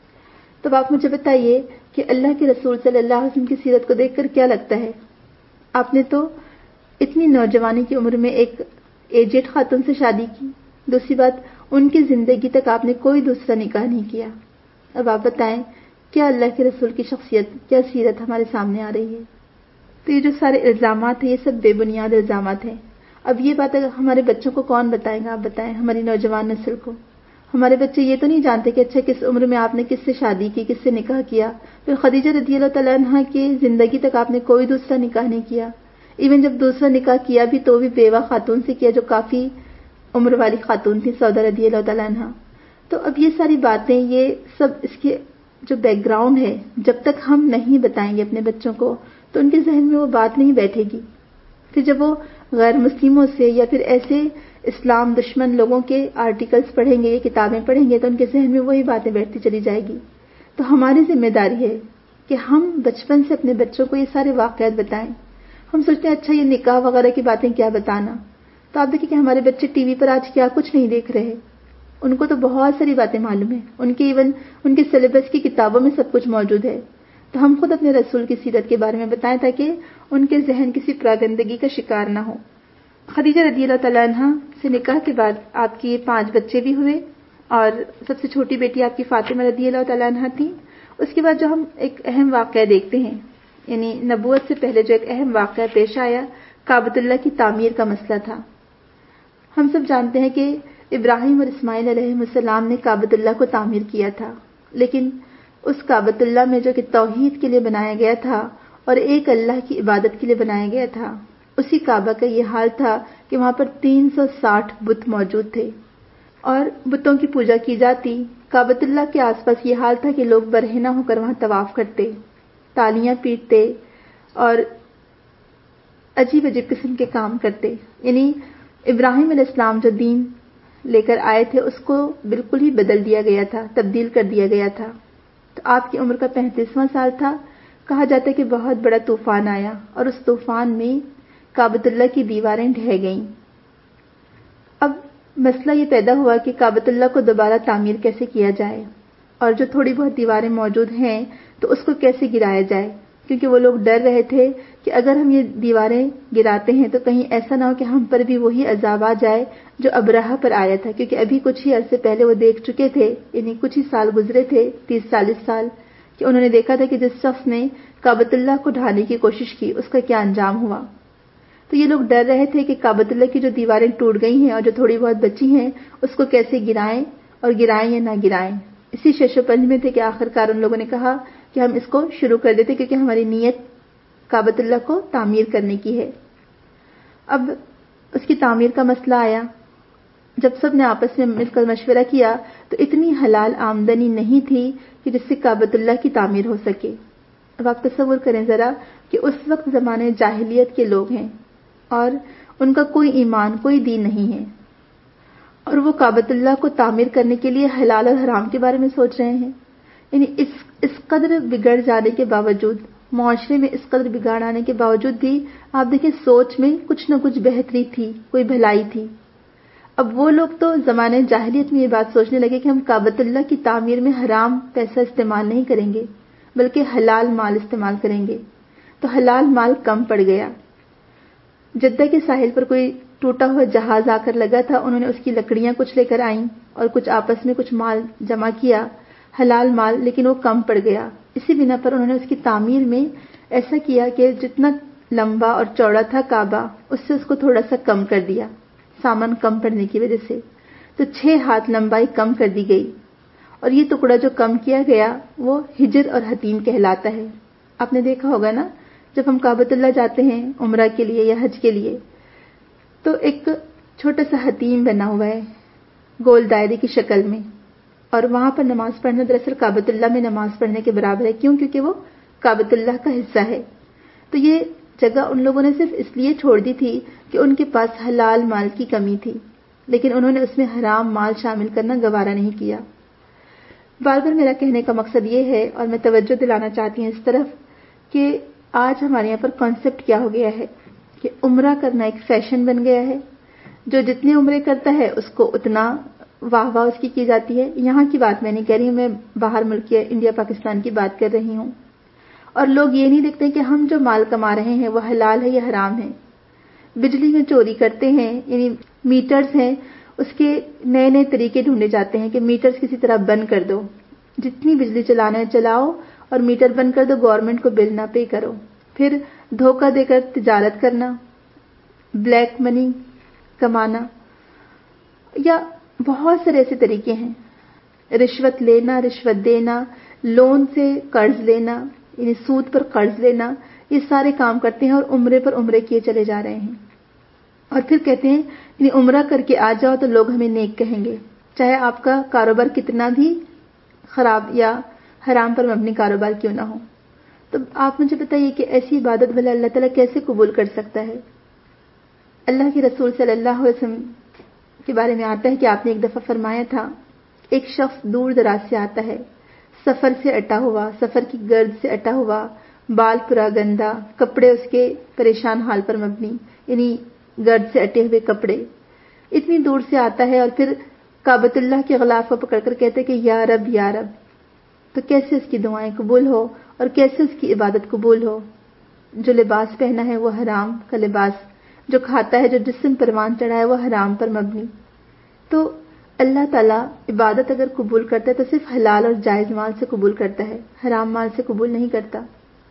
B: تب آپ مجھے بتائیے کہ اللہ کے رسول صلی اللہ علیہ وسلم کی سیرت کو دیکھ کر کیا لگتا ہے؟ آپ نے تو اتنی نوجوانی کی عمر میں ایک ایجڈ خاتون سے شادی کی. دوسری بات، ان کی زندگی تک آپ نے کوئی دوسرا نکاح نہیں کیا. اب آپ بتائیں کیا اللہ کے رسول کی شخصیت، کیا سیرت ہمارے سامنے آ رہی ہے؟ تو یہ جو سارے الزامات ہیں یہ سب بے بنیاد الزامات ہیں. اب یہ بات اگر ہمارے بچوں کو کون بتائے گا؟ آپ بتائیں، ہماری نوجوان نسل کو. ہمارے بچے یہ تو نہیں جانتے کہ اچھا کس عمر میں آپ نے کس سے شادی کی، کس سے نکاح کیا. پھر خدیجہ رضی اللہ تعالیٰ عنہ کی زندگی تک آپ نے کوئی دوسرا نکاح نہیں کیا. ایون جب دوسرا نکاح کیا بھی تو بھی بیوہ خاتون سے کیا جو کافی عمر والی خاتون تھی، سودا رضی اللہ تعالیٰ عنہ. تو اب یہ ساری باتیں، یہ سب اس کے جو بیک گراؤنڈ ہے، جب تک ہم نہیں بتائیں گے اپنے بچوں کو تو ان کے ذہن میں وہ بات نہیں بیٹھے گی. پھر جب وہ غیر مسلموں سے یا پھر ایسے اسلام دشمن لوگوں کے آرٹیکلز پڑھیں گے یا کتابیں پڑھیں گے تو ان کے ذہن میں وہی باتیں بیٹھتی چلی جائے گی. تو ہماری ذمہ داری ہے کہ ہم بچپن سے اپنے بچوں کو یہ سارے واقعات بتائیں. ہم سوچتے ہیں اچھا یہ نکاح وغیرہ کی باتیں کیا بتانا. تو آپ دیکھیں کہ ہمارے بچے ٹی وی پر آج کیا کچھ نہیں دیکھ رہے. ان کو تو بہت ساری باتیں معلوم ہیں، ان کی ایون ان کے سلیبس کی کتابوں میں سب کچھ موجود ہے. تو ہم خود اپنے رسول کی سیرت کے بارے میں بتائیں تاکہ ان کے ذہن کسی پراگندگی کا شکار نہ ہو. خدیجہ رضی اللہ تعالیٰ عنہ سے نکاح کے بعد آپ کی 5 بچے بھی ہوئے اور سب سے چھوٹی بیٹی آپ کی فاطمہ رضی اللہ تعالیٰ عنہ تھی. اس کے بعد جو ہم ایک اہم واقعہ دیکھتے ہیں، یعنی نبوت سے پہلے جو ایک اہم واقعہ پیش آیا، کعبۃ اللہ کی تعمیر کا مسئلہ تھا. ہم سب جانتے ہیں کہ ابراہیم اور اسماعیل علیہ السلام نے کعبۃ اللہ کو تعمیر کیا تھا، لیکن اس کعبۃ اللہ میں جو کہ توحید کے لیے بنایا گیا تھا اور ایک اللہ کی عبادت کے لیے بنایا گیا تھا، اسی کعبہ کا یہ حال تھا کہ وہاں پر 360 بت موجود تھے اور بتوں کی پوجا کی جاتی. کعبۃ اللہ کے آس پاس یہ حال تھا کہ لوگ برہنہ ہو کر وہاں طواف کرتے، تالیاں پیٹتے اور عجیب عجیب قسم کے کام کرتے. یعنی ابراہیم علیہ السلام جو دین لے کر آئے تھے اس کو بالکل ہی بدل دیا گیا تھا، تبدیل کر دیا گیا تھا. تو آپ کی عمر کا 35واں سال تھا. کہا جاتا ہے کہ بہت بڑا طوفان آیا اور اس طوفان میں کعبۃ اللہ کی دیواریں ڈھہ گئیں. مسئلہ یہ پیدا ہوا کہ کعبۃ اللہ کو دوبارہ تعمیر کیسے کیا جائے، اور جو تھوڑی بہت دیواریں موجود ہیں تو اس کو کیسے گرایا جائے، کیونکہ وہ لوگ ڈر رہے تھے کہ اگر ہم یہ دیواریں گراتے ہیں تو کہیں ایسا نہ ہو کہ ہم پر بھی وہی عذاب آ جائے جو ابرہہ پر آیا تھا، کیونکہ ابھی کچھ ہی عرصے پہلے وہ دیکھ چکے تھے، یعنی کچھ ہی سال گزرے تھے، 30-40 سال، کہ انہوں نے دیکھا تھا کہ جس شخص نے کعبۃ اللہ کو ڈھانے کی کوشش کی اس کا کیا انجام ہوا۔ تو یہ لوگ ڈر رہے تھے کہ کعبۃ اللہ کی جو دیواریں ٹوٹ گئی ہیں اور جو تھوڑی بہت بچی ہیں اس کو کیسے گرائیں، اور گرائیں یا نہ گرائیں۔ اسی شش و پنج میں تھے کہ آخرکار ان لوگوں نے کہا کہ ہم اس کو شروع کر دیتے، کیونکہ ہماری نیت کعبۃ اللہ کو تعمیر کرنے کی ہے۔ اب اس کی تعمیر کا مسئلہ آیا۔ جب سب نے آپس میں مل کر مشورہ کیا تو اتنی حلال آمدنی نہیں تھی کہ جس سے کعبۃ اللہ کی تعمیر ہو سکے۔ اب آپ تصور کریں ذرا کہ اس وقت زمانے جاہلیت کے لوگ ہیں اور ان کا کوئی ایمان، کوئی دین نہیں ہے، اور وہ کعبۃ اللہ کو تعمیر کرنے کے لیے حلال اور حرام کے بارے میں سوچ رہے ہیں۔ یعنی اس قدر بگڑ جانے کے باوجود، معاشرے میں اس قدر بگاڑ آنے کے باوجود بھی آپ دیکھیں سوچ میں کچھ نہ کچھ بہتری تھی، کوئی بھلائی تھی۔ اب وہ لوگ تو زمانے جاہلیت میں یہ بات سوچنے لگے کہ ہم کعبۃ اللہ کی تعمیر میں حرام پیسہ استعمال نہیں کریں گے بلکہ حلال مال استعمال کریں گے، تو حلال مال کم پڑ گیا۔ جدہ کے ساحل پر کوئی ٹوٹا ہوا جہاز آ کر لگا تھا، انہوں نے اس کی لکڑیاں کچھ لے کر آئیں اور کچھ آپس میں کچھ مال جمع کیا، حلال مال، لیکن وہ کم پڑ گیا۔ اسی بنا پر انہوں نے اس کی تعمیر میں ایسا کیا کہ جتنا لمبا اور چوڑا تھا کعبہ اس سے اس کو تھوڑا سا کم کر دیا، سامان کم پڑنے کی وجہ سے، تو 6 ہاتھ لمبائی کم کر دی گئی، اور یہ ٹکڑا جو کم کیا گیا وہ حجر اور حتیم کہلاتا ہے۔ آپ نے دیکھا ہوگا نا، جب ہم کعبۃ اللہ جاتے ہیں عمرہ کے لیے یا حج کے لیے تو ایک چھوٹا سا حتیم بنا ہوا ہے گول دائرے کی شکل میں، اور وہاں پر نماز پڑھنا دراصل کعبۃ اللہ میں نماز پڑھنے کے برابر ہے۔ کیوں؟ کیونکہ وہ کعبۃ اللہ کا حصہ ہے۔ تو یہ جگہ ان لوگوں نے صرف اس لیے چھوڑ دی تھی کہ ان کے پاس حلال مال کی کمی تھی، لیکن انہوں نے اس میں حرام مال شامل کرنا گوارا نہیں کیا۔ بار بار میرا کہنے کا مقصد یہ ہے، اور میں توجہ دلانا چاہتی ہوں اس طرف، کہ آج ہمارے یہاں پر کانسیپٹ کیا ہو گیا ہے کہ عمرہ کرنا ایک فیشن بن گیا ہے، جو جتنے عمرے کرتا ہے اس کو اتنا واہ واہ اس کی جاتی ہے۔ یہاں کی بات میں نہیں کہہ رہی ہوں، میں باہر ملک یا انڈیا پاکستان کی بات کر رہی ہوں۔ اور لوگ یہ نہیں دیکھتے کہ ہم جو مال کما رہے ہیں وہ حلال ہے یا حرام ہے۔ بجلی میں چوری کرتے ہیں، یعنی میٹرز ہیں، اس کے نئے نئے طریقے ڈھونڈے جاتے ہیں کہ میٹرز کسی طرح بند کر دو، جتنی بجلی چلانا ہے چلاؤ اور میٹر بند کر دو، گورنمنٹ کو بل نہ پے کرو۔ پھر دھوکہ دے کر تجارت کرنا، بلیک منی کمانا، یا بہت سارے ایسے طریقے ہیں، رشوت لینا، رشوت دینا، لون سے قرض لینا، یعنی سود پر قرض لینا، یہ سارے کام کرتے ہیں اور عمرے پر عمرے کیے چلے جا رہے ہیں۔ اور پھر کہتے ہیں یعنی عمرہ کر کے آ جاؤ تو لوگ ہمیں نیک کہیں گے، چاہے آپ کا کاروبار کتنا بھی خراب یا حرام پر مبنی کاروبار کیوں نہ ہو۔ تو آپ مجھے بتائیے کہ ایسی عبادت بھلا اللہ تعالیٰ کیسے قبول کر سکتا ہے؟ اللہ کے رسول صلی اللہ علیہ وسلم کے بارے میں آتا ہے کہ آپ نے ایک دفعہ فرمایا تھا، ایک شخص دور دراز سے آتا ہے، سفر سے اٹا ہوا، سفر کی گرد سے اٹا ہوا، بال پورا گندا، کپڑے اس کے پریشان حال پر مبنی، یعنی گرد سے اٹے ہوئے کپڑے، اتنی دور سے آتا ہے، اور پھر کعبۃ اللہ کے غلاف کو پکڑ کر کہتے کہ یا رب یا رب۔ تو کیسے اس کی دعائیں قبول ہو اور کیسے اس کی عبادت قبول ہو؟ جو لباس پہنا ہے وہ حرام کا لباس، جو کھاتا ہے، جو جسم پروان چڑھا ہے وہ حرام پر مبنی۔ تو اللہ تعالیٰ عبادت اگر قبول کرتا ہے تو صرف حلال اور جائز مال سے قبول کرتا ہے، حرام مال سے قبول نہیں کرتا۔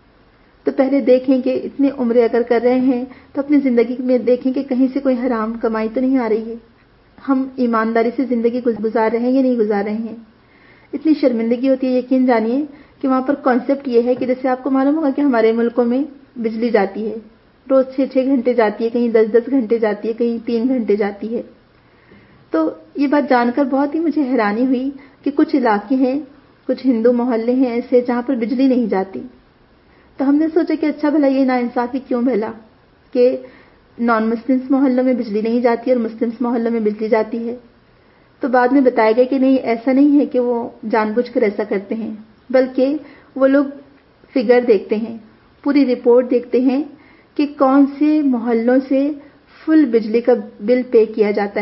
B: تو پہلے دیکھیں کہ اتنے عمرے اگر کر رہے ہیں تو اپنی زندگی میں دیکھیں کہ کہیں سے کوئی حرام کمائی تو نہیں آ رہی ہے، ہم ایمانداری سے زندگی گزار رہے ہیں یا نہیں گزار رہے ہیں۔ اتنی شرمندگی ہوتی ہے، یقین جانیے کہ وہاں پر کانسیپٹ یہ ہے کہ جیسے آپ کو معلوم ہوگا کہ ہمارے ملکوں میں بجلی جاتی ہے، روز 6-6 گھنٹے جاتی ہے، کہیں 10-10 گھنٹے جاتی ہے، کہیں 3 گھنٹے جاتی ہے۔ تو یہ بات جان کر بہت ہی مجھے حیرانی ہوئی کہ کچھ علاقے ہیں، کچھ ہندو محلے ہیں ایسے جہاں پر بجلی نہیں جاتی۔ تو ہم نے سوچا کہ اچھا بھلا یہ ناانصافی کیوں بھلا کہ نان مسلمس محلوں میں بجلی نہیں جاتی اور مسلمس محلوں میں بجلی جاتی ہے۔ تو بعد میں بتایا گیا کہ نہیں، ایسا نہیں ہے کہ وہ جان بوجھ کر ایسا کرتے ہیں، بلکہ وہ لوگ فگر دیکھتے ہیں، پوری رپورٹ دیکھتے ہیں کہ کون سے محلوں سے فل بجلی کا بل پے کیا جاتا ہے،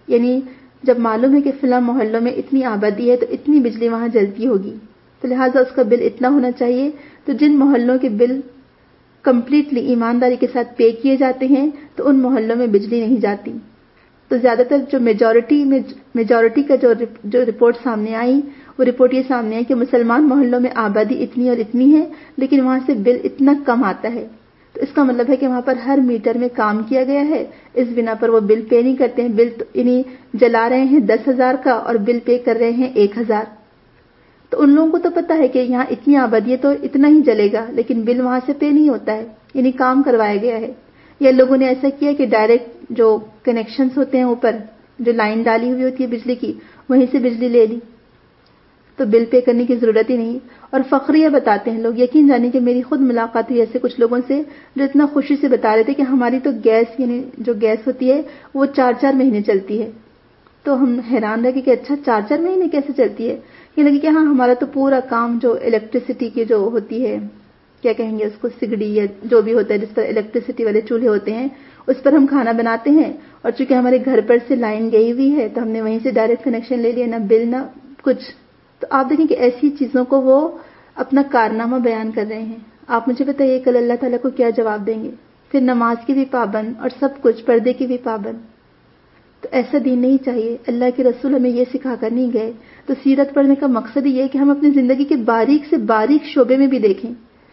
B: یعنی جب معلوم ہے کہ فلاں محلوں میں اتنی آبادی ہے تو اتنی بجلی وہاں جلتی ہوگی، تو لہٰذا اس کا بل اتنا ہونا چاہیے. تو جن محلوں کے بل کمپلیٹلی ایمانداری کے ساتھ پے کیے جاتے ہیں تو ان محلوں میں بجلی نہیں جاتی. تو زیادہ تر جو میجورٹی کا جو رپورٹ سامنے آئی، وہ رپورٹ یہ سامنے آئی کہ مسلمان محلوں میں آبادی اتنی اور اتنی ہے لیکن وہاں سے بل اتنا کم آتا ہے. تو اس کا مطلب ہے کہ وہاں پر ہر میٹر میں کام کیا گیا ہے، اس بنا پر وہ بل پے نہیں کرتے ہیں. بل یعنی جلا رہے ہیں 10,000 کا اور بل پے کر رہے ہیں 1,000. تو ان لوگوں کو تو پتا ہے کہ یہاں اتنی آبادی ہے تو اتنا ہی جلے گا، لیکن بل وہاں سے پے نہیں ہوتا ہے، یعنی کام کروایا گیا ہے. یا لوگوں نے ایسا کیا کہ ڈائریکٹ جو کنیکشنز ہوتے ہیں اوپر جو لائن ڈالی ہوئی ہوتی ہے بجلی کی، وہیں سے بجلی لے لی، تو بل پے کرنے کی ضرورت ہی نہیں. اور فخریہ بتاتے ہیں لوگ، یقین جانے کہ میری خود ملاقات ہوئی ایسے کچھ لوگوں سے جو اتنا خوشی سے بتا رہے تھے کہ ہماری تو گیس یعنی جو گیس ہوتی ہے وہ 4 مہینے چلتی ہے. تو ہم حیران رہ گئے کہ اچھا 4 مہینے کیسے چلتی ہے. یہ لگے کہ ہاں ہمارا تو پورا کام جو الیکٹریسٹی کی جو ہوتی ہے، کیا کہیں گے اس کو، سگڑی یا جو بھی ہوتا ہے جس پر الیکٹریسٹی والے چولہے ہوتے ہیں، اس پر ہم کھانا بناتے ہیں. اور چونکہ ہمارے گھر پر سے لائن گئی ہوئی ہے تو ہم نے وہیں سے ڈائریکٹ کنیکشن لے لیا، نہ بل نہ کچھ. تو آپ دیکھیں کہ ایسی چیزوں کو وہ اپنا کارنامہ بیان کر رہے ہیں. آپ مجھے بتائیے کل اللہ تعالیٰ کو کیا جواب دیں گے؟ پھر نماز کی بھی پابند اور سب کچھ، پردے کی بھی پابند. تو ایسا دین نہیں چاہیے. اللہ کے رسول ہمیں یہ سکھا کر نہیں گئے. تو سیرت پڑھنے کا مقصد یہ ہے کہ ہم اپنی زندگی کے باریک سے باریک شعبے میں بھی دیکھیں،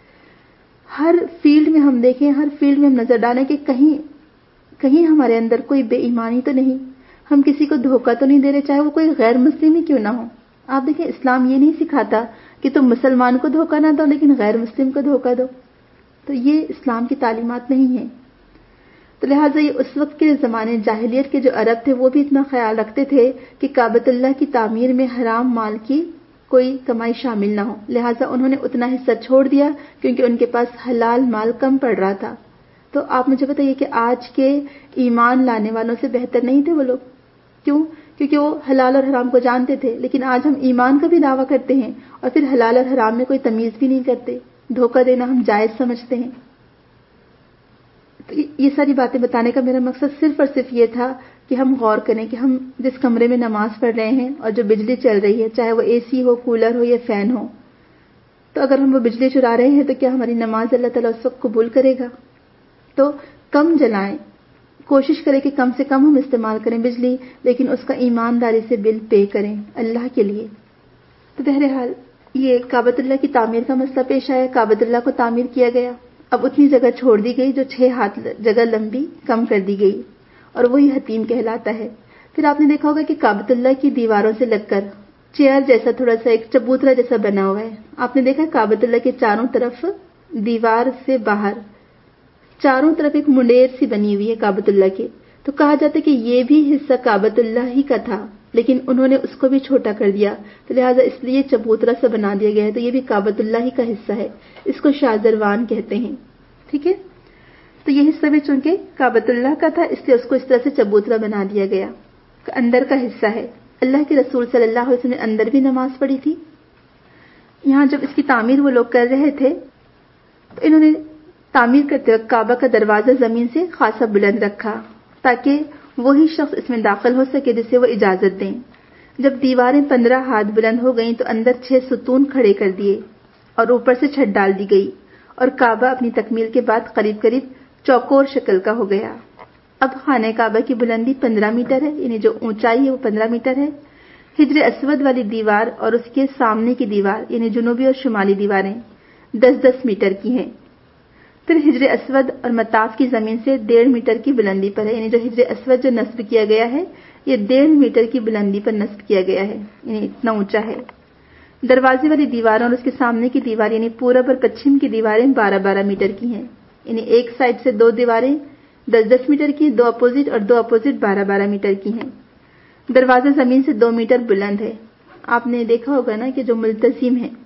B: ہر فیلڈ میں ہم دیکھیں، ہر فیلڈ میں ہم نظر ڈالیں کہ کہیں ہمارے اندر کوئی بے ایمانی تو نہیں، ہم کسی کو دھوکہ تو نہیں دے رہے، چاہے وہ کوئی غیر مسلم ہی کیوں نہ ہو. آپ دیکھیں اسلام یہ نہیں سکھاتا کہ تم مسلمان کو دھوکہ نہ دو لیکن غیر مسلم کو دھوکہ دو. تو یہ اسلام کی تعلیمات نہیں ہیں. تو لہٰذا یہ اس وقت کے زمانے جاہلیت کے جو عرب تھے وہ بھی اتنا خیال رکھتے تھے کہ کعبۃ اللہ کی تعمیر میں حرام مال کی کوئی کمائی شامل نہ ہو. لہٰذا انہوں نے اتنا حصہ چھوڑ دیا کیونکہ ان کے پاس حلال مال کم پڑ رہا تھا. تو آپ مجھے بتائیے کہ آج کے ایمان لانے والوں سے بہتر نہیں تھے وہ لوگ؟ کیوں؟ کیونکہ وہ حلال اور حرام کو جانتے تھے. لیکن آج ہم ایمان کا بھی دعویٰ کرتے ہیں اور پھر حلال اور حرام میں کوئی تمیز بھی نہیں کرتے، دھوکہ دینا ہم جائز سمجھتے ہیں. تو یہ ساری باتیں بتانے کا میرا مقصد صرف اور صرف یہ تھا کہ ہم غور کریں کہ ہم جس کمرے میں نماز پڑھ رہے ہیں اور جو بجلی چل رہی ہے، چاہے وہ اے سی ہو، کولر ہو یا فین ہو، تو اگر ہم وہ بجلی چرا رہے ہیں تو کیا ہماری نماز اللہ تعالیٰ اس وقت قبول کرے گا؟ تو کم جلائیں، کوشش کریں کہ کم سے کم ہم استعمال کریں بجلی، لیکن اس کا ایمانداری سے بل پے کریں اللہ کے لیے. تو بہرحال یہ کعبۃ اللہ کی تعمیر کا مسئلہ پیش آیا. کعبۃ اللہ کو تعمیر کیا گیا، اب اتنی جگہ چھوڑ دی گئی جو 6 ہاتھ جگہ لمبی کم کر دی گئی، اور وہی حتیم کہلاتا ہے. پھر آپ نے دیکھا ہوگا کہ کعبۃ اللہ کی دیواروں سے لگ کر چیئر جیسا تھوڑا سا ایک چبوترا جیسا بنا ہوا ہے. آپ نے دیکھا کعبۃ اللہ کے چاروں طرف دیوار سے باہر چاروں طرف ایک منڈیر سی بنی ہوئی ہے کعبۃ اللہ کے. تو کہا جاتا ہے کہ یہ بھی حصہ کعبۃ اللہ ہی کا تھا لیکن انہوں نے اس کو بھی چھوٹا کر دیا، تو لہٰذا اس لیے چبوترا سا بنا دیا گیا ہے. تو یہ بھی کعبۃ اللہ ہی کا حصہ ہے، اس کو شاذروان کہتے ہیں. ٹھیک ہے، تو یہ حصہ بھی چونکہ کعبۃ اللہ کا تھا اس لیے اس کو اس طرح سے چبوترا بنا دیا گیا، اندر کا حصہ ہے. اللہ کے رسول صلی اللہ علیہ وسلم نے اندر بھی نماز پڑھی تھی. یہاں جب اس کی تعمیر وہ لوگ کر رہے تھے تو انہوں نے تعمیر کرتے وقت کعبہ کا دروازہ زمین سے خاصا بلند رکھا تاکہ وہی شخص اس میں داخل ہو سکے جسے وہ اجازت دیں. جب دیواریں 15 ہاتھ بلند ہو گئیں تو اندر 6 ستون کھڑے کر دیے اور اوپر سے چھت ڈال دی گئی، اور کعبہ اپنی تکمیل کے بعد قریب قریب چوکور شکل کا ہو گیا. اب خانہ کعبہ کی بلندی 15 میٹر ہے، یعنی جو اونچائی ہے وہ 15 میٹر ہے. حجر اسود والی دیوار اور اس کے سامنے کی دیوار یعنی جنوبی اور شمالی دیواریں 10-10 میٹر کی ہیں. پھر حجر اسود اور مطاف کی زمین سے 1.5 میٹر کی بلندی پر ہے، یعنی جو حجر اسود جو نصب کیا گیا ہے یہ 1.5 میٹر کی بلندی پر نصب کیا گیا ہے، یعنی اتنا اونچا ہے. دروازے والی دیواریں اور اس کے سامنے کی دیوار یعنی پورب اور پچھم کی دیواریں 12-12 میٹر کی ہیں، یعنی ایک سائڈ سے 2 دیواریں 10-10 میٹر کی، 2 اپوزٹ اور 2 اپوزٹ 12-12 میٹر کی ہیں. دروازہ زمین سے 2 میٹر بلند ہے. آپ نے دیکھا ہوگا نا کہ جو ملتزم ہے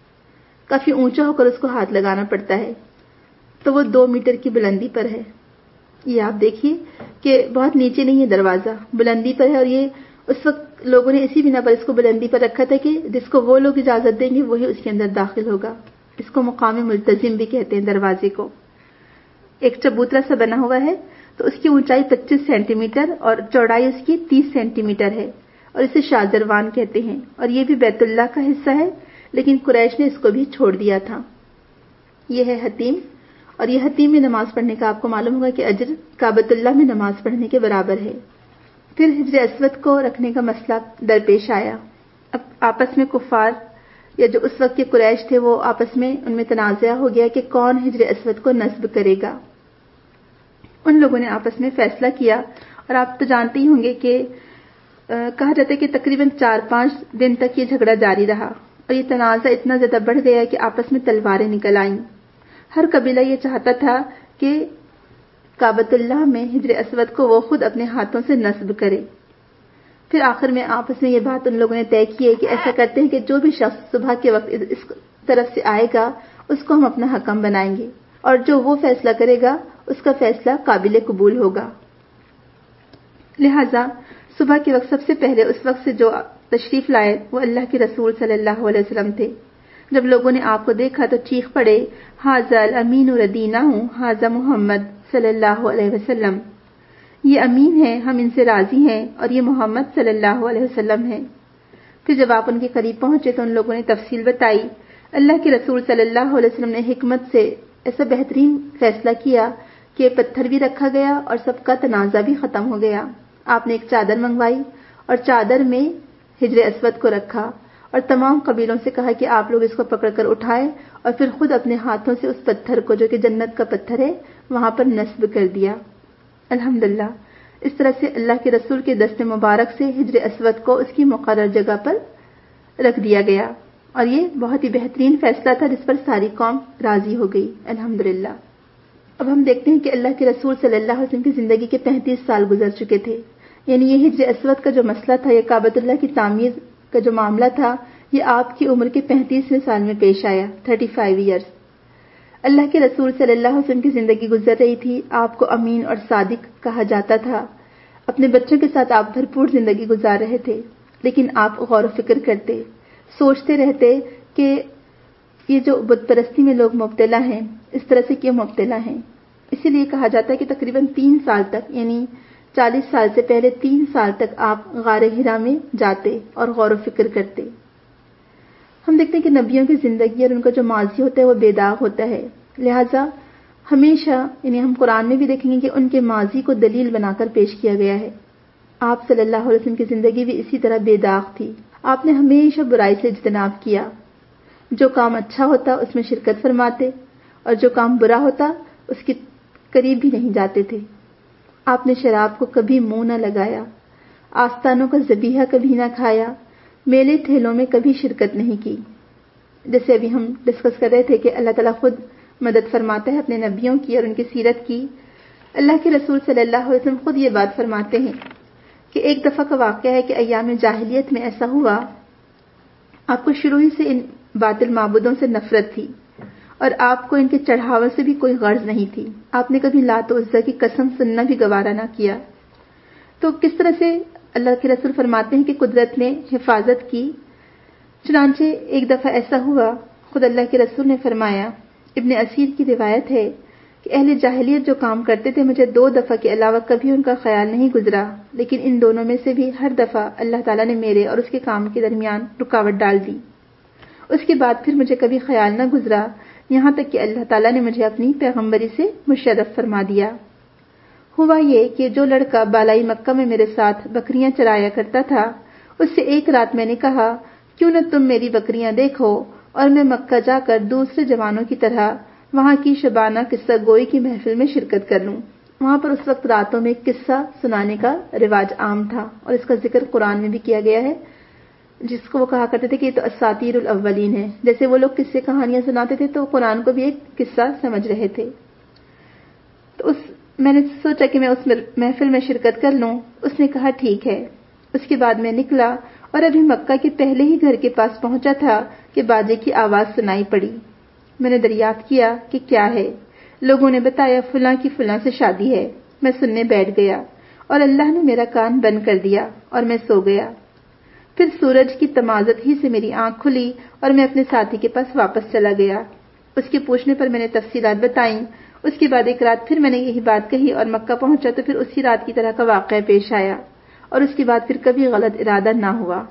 B: کافی اونچا ہو کر اس کو ہاتھ لگانا پڑتا ہے، تو وہ 2 میٹر کی بلندی پر ہے. یہ آپ دیکھیے کہ بہت نیچے نہیں ہے، دروازہ بلندی پر ہے، اور یہ اس وقت لوگوں نے اسی بنا پر اس کو بلندی پر رکھا تھا کہ جس کو وہ لوگ اجازت دیں گے وہی اس کے اندر داخل ہوگا. اس کو مقام ملتزم بھی کہتے ہیں دروازے کو. ایک چبوترا سا بنا ہوا ہے تو اس کی اونچائی 25 سینٹی میٹر اور چوڑائی اس کی 30 سینٹی میٹر ہے، اور اسے شاذروان کہتے ہیں، اور یہ بھی بیت اللہ کا حصہ ہے، لیکن قریش نے اس کو بھی چھوڑ دیا تھا۔ یہ ہے حتیم، اور یہ حتیم میں نماز پڑھنے کا آپ کو معلوم ہوگا کہ اجر کعبۃ اللہ میں نماز پڑھنے کے برابر ہے۔ پھر حجر اسود کو رکھنے کا مسئلہ درپیش آیا۔ اب آپس میں کفار یا جو اس وقت کے قریش تھے وہ آپس میں ان میں تنازعہ ہو گیا کہ کون حجر اسود کو نصب کرے گا۔ ان لوگوں نے آپس میں فیصلہ کیا، اور آپ تو جانتے ہی ہوں گے کہ کہا جاتا ہے کہ تقریباً 4-5 دن تک یہ جھگڑا جاری رہا، اور یہ تنازع اتنا زیادہ بڑھ گیا کہ آپس میں تلواریں نکل آئیں۔ ہر قبیلہ یہ چاہتا تھا کہ کعبۃ اللہ میں حجر اسود کو وہ خود اپنے ہاتھوں سے نصب کرے۔ پھر آخر میں آپس میں یہ بات ان لوگوں نے طے کی ہے کہ ایسا کرتے ہیں کہ جو بھی شخص صبح کے وقت اس طرف سے آئے گا اس کو ہم اپنا حکم بنائیں گے، اور جو وہ فیصلہ کرے گا اس کا فیصلہ قابل قبول ہوگا۔ لہذا صبح کے وقت سب سے پہلے اس وقت سے جو تشریف لائے وہ اللہ کے رسول صلی اللہ علیہ وسلم تھے۔ جب لوگوں نے آپ کو دیکھا تو چیخ پڑے، ھذا الامین ردینہ ھذا محمد صلی اللہ علیہ وسلم، یہ امین ہے، ہم ان سے راضی ہیں، اور یہ محمد صلی اللہ علیہ وسلم ہے۔ پھر جب آپ ان کے قریب پہنچے تو ان لوگوں نے تفصیل بتائی۔ اللہ کے رسول صلی اللہ علیہ وسلم نے حکمت سے ایسا بہترین فیصلہ کیا کہ پتھر بھی رکھا گیا اور سب کا تنازع بھی ختم ہو گیا۔ آپ نے ایک چادر منگوائی اور چادر میں حجر اسود کو رکھا، اور تمام قبیلوں سے کہا کہ آپ لوگ اس کو پکڑ کر اٹھائے، اور پھر خود اپنے ہاتھوں سے اس پتھر کو جو کہ جنت کا پتھر ہے وہاں پر نصب کر دیا۔ الحمدللہ، اس طرح سے اللہ کے رسول کے دست مبارک سے حجر اسود کو اس کی مقرر جگہ پر رکھ دیا گیا، اور یہ بہت ہی بہترین فیصلہ تھا جس پر ساری قوم راضی ہو گئی۔ الحمدللہ۔ اب ہم دیکھتے ہیں کہ اللہ کے رسول صلی اللہ علیہ وسلم کی زندگی کے 35 سال گزر چکے تھے، یعنی یہ حجر اسود کا جو مسئلہ تھا، یہ کعبۃ اللہ کی تعمیر کا جو معاملہ تھا، یہ آپ کی عمر کے 35ویں سال میں پیش آیا، 35 ایئرس۔ اللہ کے رسول صلی اللہ علیہ وسلم کی زندگی گزر رہی تھی، آپ کو امین اور صادق کہا جاتا تھا، اپنے بچوں کے ساتھ آپ بھرپور زندگی گزار رہے تھے، لیکن آپ غور و فکر کرتے، سوچتے رہتے کہ یہ جو بت پرستی میں لوگ مبتلا ہیں اس طرح سے کیوں مبتلا ہیں۔ اسی لیے کہا جاتا ہے کہ تقریباً 3 سال تک، یعنی 40 سال سے پہلے 3 سال تک آپ غار حرا میں جاتے اور غور و فکر کرتے۔ ہم دیکھتے ہیں کہ نبیوں کی زندگی اور ان کا جو ماضی ہوتا ہے وہ بے داغ ہوتا ہے، لہٰذا ہمیشہ، یعنی ہم قرآن میں بھی دیکھیں گے کہ ان کے ماضی کو دلیل بنا کر پیش کیا گیا ہے۔ آپ صلی اللہ علیہ وسلم کی زندگی بھی اسی طرح بے داغ تھی۔ آپ نے ہمیشہ برائی سے اجتناب کیا، جو کام اچھا ہوتا اس میں شرکت فرماتے، اور جو کام برا ہوتا اس کے قریب بھی نہیں جاتے تھے۔ آپ نے شراب کو کبھی منہ نہ لگایا، آستانوں کا ذبیحہ کبھی نہ کھایا، میلے ٹھیلوں میں کبھی شرکت نہیں کی۔ جیسے ابھی ہم ڈسکس کر رہے تھے کہ اللہ تعالیٰ خود مدد فرماتا ہے اپنے نبیوں کی اور ان کی سیرت کی۔ اللہ کے رسول صلی اللہ علیہ وسلم خود یہ بات فرماتے ہیں کہ ایک دفعہ کا واقعہ ہے کہ ایام جاہلیت میں ایسا ہوا، آپ کو شروع ہی سے ان باطل معبودوں سے نفرت تھی، اور آپ کو ان کے چڑھاوے سے بھی کوئی غرض نہیں تھی۔ آپ نے کبھی لات و عزا کی قسم سننا بھی گوارا نہ کیا۔ تو کس طرح سے اللہ کے رسول فرماتے ہیں کہ قدرت نے حفاظت کی۔ چنانچہ ایک دفعہ ایسا ہوا، خود اللہ کے رسول نے فرمایا، ابن اسیر کی روایت ہے کہ اہل جاہلیت جو کام کرتے تھے مجھے 2 دفعہ کے علاوہ کبھی ان کا خیال نہیں گزرا، لیکن ان دونوں میں سے بھی ہر دفعہ اللہ تعالیٰ نے میرے اور اس کے کام کے درمیان رکاوٹ ڈال دی۔ اس کے بعد پھر مجھے کبھی خیال نہ گزرا، یہاں تک کہ اللہ تعالیٰ نے مجھے اپنی پیغمبری سے مشرف فرما دیا۔ ہوا یہ کہ جو لڑکا بالائی مکہ میں میرے ساتھ بکریاں چرایا کرتا تھا، اس سے ایک رات میں نے کہا، کیوں نہ تم میری بکریاں دیکھو اور میں مکہ جا کر دوسرے جوانوں کی طرح وہاں کی شبانہ قصہ گوئی کی محفل میں شرکت کر لوں۔ وہاں پر اس وقت راتوں میں قصہ سنانے کا رواج عام تھا، اور اس کا ذکر قرآن میں بھی کیا گیا ہے، جس کو وہ کہا کرتے تھے کہ یہ تو اساطیر الاولین ہے۔ جیسے وہ لوگ قصے کہانیاں سناتے تھے تو قرآن کو بھی ایک قصہ سمجھ رہے تھے۔ تو میں نے سوچا کہ میں اس محفل میں شرکت کر لوں۔ اس نے کہا ٹھیک ہے۔ اس کے بعد میں نکلا اور ابھی مکہ کے پہلے ہی گھر کے پاس پہنچا تھا کہ باجے کی آواز سنائی پڑی۔ میں نے دریافت کیا کہ کیا ہے۔ لوگوں نے بتایا فلاں کی فلاں سے شادی ہے۔ میں سننے بیٹھ گیا اور اللہ نے میرا کان بند کر دیا اور میں سو گیا۔ پھر سورج کی تمازت ہی سے میری آنکھ کھلی اور میں اپنے ساتھی کے پاس واپس چلا گیا۔ اس کے پوچھنے پر میں نے تفصیلات بتائیں۔ اس کے بعد ایک رات پھر میں نے یہی بات کہی اور مکہ پہنچا تو پھر اسی رات کی طرح کا واقعہ پیش آیا اور اس کے بعد پھر کبھی غلط ارادہ نہ ہوا۔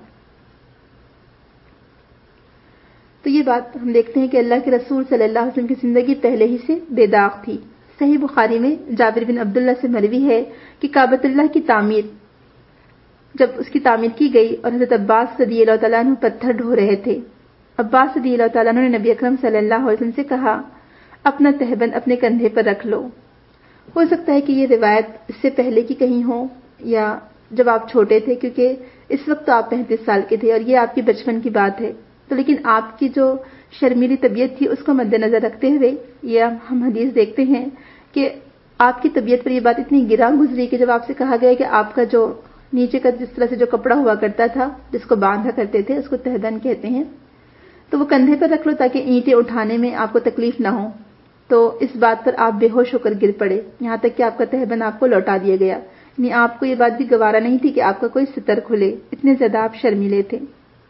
B: تو یہ بات ہم دیکھتے ہیں کہ اللہ کے رسول صلی اللہ علیہ وسلم کی زندگی پہلے ہی سے بے داغ تھی۔ صحیح بخاری میں جابر بن عبداللہ سے مروی ہے کہ کعبۃ اللہ کی تعمیر جب اس کی تعمیر کی گئی اور حضرت عباس رضی اللہ تعالیٰ عنہ پتھر ڈھو رہے تھے، عباس رضی اللہ تعالیٰ عنہ نے نبی اکرم صلی اللہ علیہ وسلم سے کہا اپنا تہبند اپنے کندھے پر رکھ لو۔ ہو سکتا ہے کہ یہ روایت اس سے پہلے کی کہیں ہو یا جب آپ چھوٹے تھے، کیونکہ اس وقت تو آپ 35 سال کے تھے اور یہ آپ کی بچپن کی بات ہے، تو لیکن آپ کی جو شرمیلی طبیعت تھی اس کو مد نظر رکھتے ہوئے یہ ہم حدیث دیکھتے ہیں کہ آپ کی طبیعت پر یہ بات اتنی گراں گزری کہ جب آپ سے کہا گیا کہ آپ کا جو نیچے کا جس طرح سے جو کپڑا ہوا کرتا تھا جس کو باندھا کرتے تھے اس کو تہبند کہتے ہیں، تو وہ کندھے پر رکھ لو تاکہ اینٹیں اٹھانے میں آپ کو تکلیف نہ ہو۔ تو اس بات پر آپ بے ہوش ہو کر گر پڑے، یہاں تک کہ آپ کا تہبند آپ کو لوٹا دیا گیا، یعنی آپ کو یہ بات بھی گوارا نہیں تھی کہ آپ کا کوئی ستر کھلے، اتنے زیادہ آپ شرمیلے تھے۔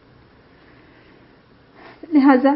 B: لہذا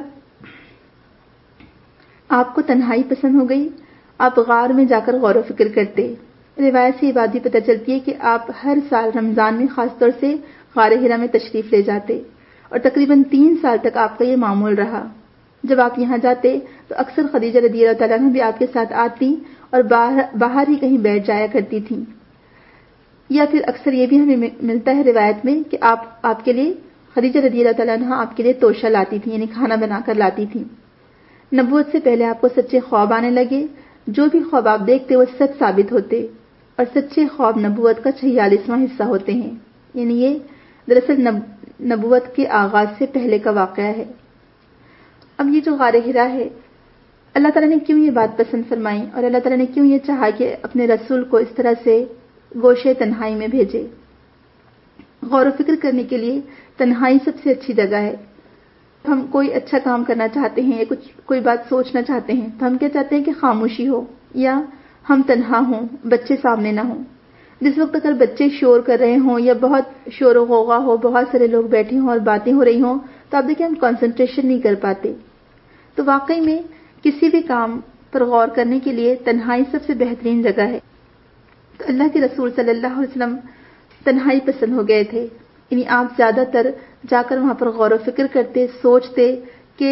B: آپ کو تنہائی پسند ہو گئی، آپ غار میں جا کر غور و فکر کرتے۔ روایت سے یہ بات بھی پتہ چلتی ہے کہ آپ ہر سال رمضان میں خاص طور سے غار حرا میں تشریف لے جاتے اور تقریباً 3 سال تک آپ کا یہ معمول رہا۔ جب آپ یہاں جاتے تو اکثر خدیجہ رضی اللہ تعالیٰ عنہ بھی آپ کے ساتھ آتی اور باہر ہی کہیں بیٹھ جایا کرتی تھیں، یا پھر اکثر یہ بھی ہمیں ملتا ہے روایت میں کہ آپ کے لیے خدیجہ رضی اللہ تعالیٰ عنہ آپ کے لیے توشہ لاتی تھیں، یعنی کھانا بنا کر لاتی تھیں۔ نبوت سے پہلے آپ کو سچے خواب آنے لگے، جو بھی خواب آپ دیکھتے وہ سچ ثابت ہوتے، اور سچے خواب نبوت کا 46واں حصہ ہوتے ہیں، یعنی یہ دراصل نبوت کے آغاز سے پہلے کا واقعہ ہے۔ اب یہ جو غار حرا ہے، اللہ تعالیٰ نے کیوں یہ بات پسند فرمائی اور اللہ تعالیٰ نے کیوں یہ چاہا کہ اپنے رسول کو اس طرح سے گوشے تنہائی میں بھیجے؟ غور و فکر کرنے کے لیے تنہائی سب سے اچھی جگہ ہے۔ ہم کوئی اچھا کام کرنا چاہتے ہیں یا کوئی بات سوچنا چاہتے ہیں تو ہم کیا چاہتے ہیں کہ خاموشی ہو یا ہم تنہا ہوں، بچے سامنے نہ ہوں۔ جس وقت اگر بچے شور کر رہے ہوں یا بہت شور و غوغا ہو، بہت سارے لوگ بیٹھے ہوں اور باتیں ہو رہی ہوں تو آپ دیکھیں ہم کنسنٹریشن نہیں کر پاتے۔ تو واقعی میں کسی بھی کام پر غور کرنے کے لیے تنہائی سب سے بہترین جگہ ہے۔ تو اللہ کے رسول صلی اللہ علیہ وسلم تنہائی پسند ہو گئے تھے، یعنی آپ زیادہ تر جا کر وہاں پر غور و فکر کرتے، سوچتے کہ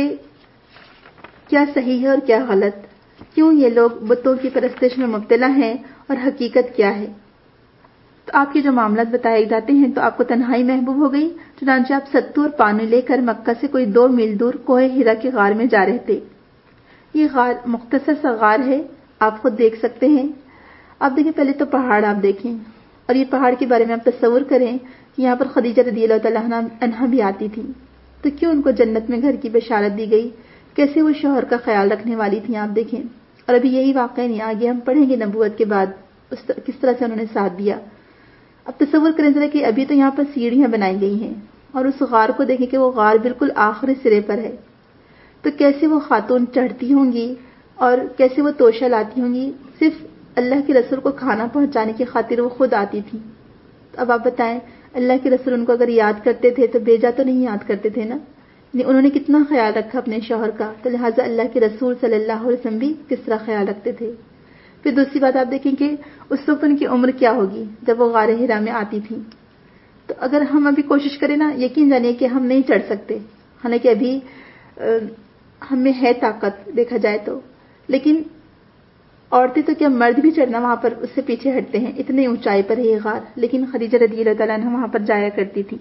B: کیا صحیح ہے اور کیا غلط، کیوں یہ لوگ بتوں کی پرستش میں مبتلا ہیں اور حقیقت کیا ہے۔ تو آپ کے جو معاملات بتائے جاتے ہیں تو آپ کو تنہائی محبوب ہو گئی، چنانچہ آپ ستو اور پانی لے کر مکہ سے کوئی 2 میل دور کوہ ہرا کے غار میں جا رہے تھے۔ یہ غار مختصر سا غار ہے، آپ خود دیکھ سکتے ہیں۔ آپ دیکھیں پہلے تو پہاڑ آپ دیکھیں، اور یہ پہاڑ کے بارے میں آپ تصور کریں کہ یہاں پر خدیجہ رضی اللہ تعالیٰ عنہا بھی آتی تھی، تو کیوں ان کو جنت میں گھر کی بشارت دی گئی، کیسے وہ شوہر کا خیال رکھنے والی تھیں آپ دیکھیں۔ اور ابھی یہی واقعہ نہیں، آگے ہم پڑھیں گے نبوت کے بعد کس طرح سے انہوں نے ساتھ دیا۔ اب تصور کریں ذرا کہ ابھی تو یہاں پر سیڑھیاں بنائی گئی ہیں اور اس غار کو دیکھیں کہ وہ غار بالکل آخری سرے پر ہے، تو کیسے وہ خاتون چڑھتی ہوں گی اور کیسے وہ توشہ لاتی ہوں گی، صرف اللہ کے رسول کو کھانا پہنچانے کی خاطر وہ خود آتی تھی۔ تو اب آپ بتائیں اللہ کے رسول ان کو اگر یاد کرتے تھے تو بیجا تو نہیں یاد کرتے تھے نا، انہوں نے کتنا خیال رکھا اپنے شوہر کا، تو لہٰذا اللہ کے رسول صلی اللہ علیہ وسلم بھی کس طرح خیال رکھتے تھے۔ پھر دوسری بات آپ دیکھیں کہ اس وقت ان کی عمر کیا ہوگی جب وہ غار حرا میں آتی تھی۔ تو اگر ہم ابھی کوشش کریں نا، یقین جانیے کہ ہم نہیں چڑھ سکتے، حالانکہ ابھی ہم میں ہے طاقت دیکھا جائے تو، لیکن عورتیں تو کیا مرد بھی چڑھنا وہاں پر اس سے پیچھے ہٹتے ہیں، اتنی اونچائی پر ہے یہ غار، لیکن خدیجہ رضی اللہ تعالیٰ عنہا وہاں پر جایا کرتی تھی۔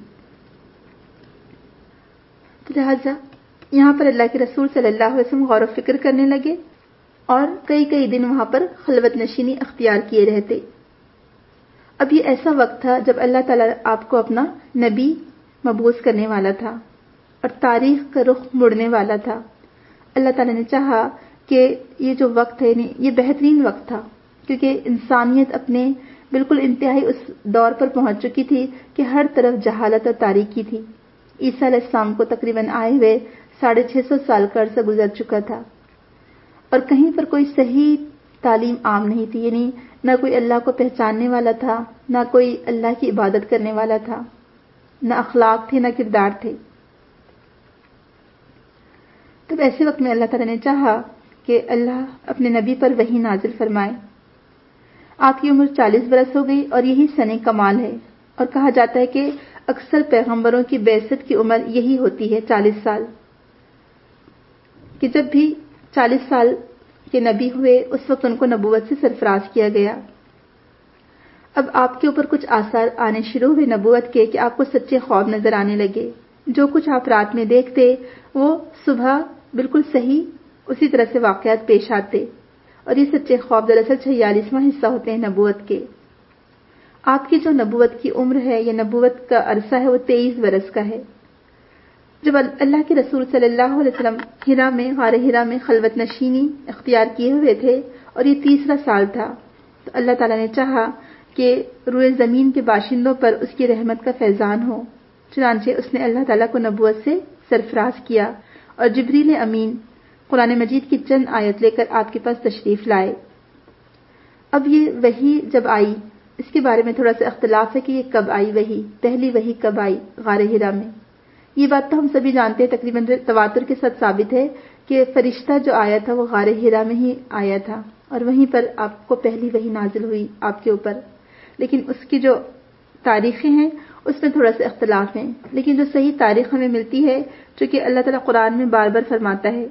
B: تو لہٰذا یہاں پر اللہ کے رسول صلی اللہ علیہ وسلم غور و فکر کرنے لگے اور کئی دن وہاں پر خلوت نشینی اختیار کیے رہتے۔ اب یہ ایسا وقت تھا جب اللہ تعالیٰ آپ کو اپنا نبی مبعوث کرنے والا تھا اور تاریخ کا رخ مڑنے والا تھا۔ اللہ تعالیٰ نے چاہا کہ یہ جو وقت ہے یہ بہترین وقت تھا، کیونکہ انسانیت اپنے بالکل انتہائی اس دور پر پہنچ چکی تھی کہ ہر طرف جہالت اور تاریکی تھی۔ عیسیٰ علیہ السلام کو تقریباً آئے ہوئے 650 سال کا عرصہ گزر چکا تھا اور کہیں پر کوئی صحیح تعلیم عام نہیں تھی، یعنی نہ کوئی اللہ کو پہچاننے والا تھا، نہ کوئی اللہ کی عبادت کرنے والا تھا، نہ اخلاق تھے نہ کردار تھے۔ تب ایسے وقت میں اللہ تعالیٰ نے چاہا کہ اللہ اپنے نبی پر وحی نازل فرمائے۔ آپ کی عمر 40 برس ہو گئی اور یہی سن کمال ہے، اور کہا جاتا ہے کہ اکثر پیغمبروں کی بعثت کی عمر یہی ہوتی ہے، 40 سال، کہ جب بھی 40 سال کے نبی ہوئے اس وقت ان کو نبوت سے سرفراز کیا گیا۔ اب آپ کے اوپر کچھ آثار آنے شروع ہوئے نبوت کے کہ آپ کو سچے خواب نظر آنے لگے۔ جو کچھ آپ رات میں دیکھتے وہ صبح بالکل صحیح اسی طرح سے واقعات پیش آتے، اور یہ سچے خواب دراصل 46واں حصہ ہوتے ہیں نبوت کے۔ آپ کی جو نبوت کی عمر ہے یا نبوت کا عرصہ ہے وہ 23 برس کا ہے۔ جب اللہ کے رسول صلی اللہ علیہ وسلم ہرا میں، غار ہرا میں خلوت نشینی اختیار کیے ہوئے تھے اور یہ 3را سال تھا، تو اللہ تعالیٰ نے چاہا کہ روئے زمین کے باشندوں پر اس کی رحمت کا فیضان ہو، چنانچہ اس نے اللہ تعالیٰ کو نبوت سے سرفراز کیا اور جبریل امین قرآن مجید کی چند آیت لے کر آپ کے پاس تشریف لائے۔ اب یہ وحی جب آئی، اس کے بارے میں تھوڑا سا اختلاف ہے کہ یہ کب آئی وحی، پہلی وحی کب آئی غار ہرا میں۔ یہ بات تو ہم سبھی جانتے ہیں، تقریباً تواتر کے ساتھ ثابت ہے کہ فرشتہ جو آیا تھا وہ غار ہرا میں ہی آیا تھا، اور وہیں پر آپ کو پہلی وحی نازل ہوئی آپ کے اوپر۔ لیکن اس کی جو تاریخیں ہیں اس میں تھوڑا سا اختلاف ہیں، لیکن جو صحیح تاریخ ہمیں ملتی ہے، چونکہ اللہ تعالیٰ قرآن میں بار بار فرماتا ہے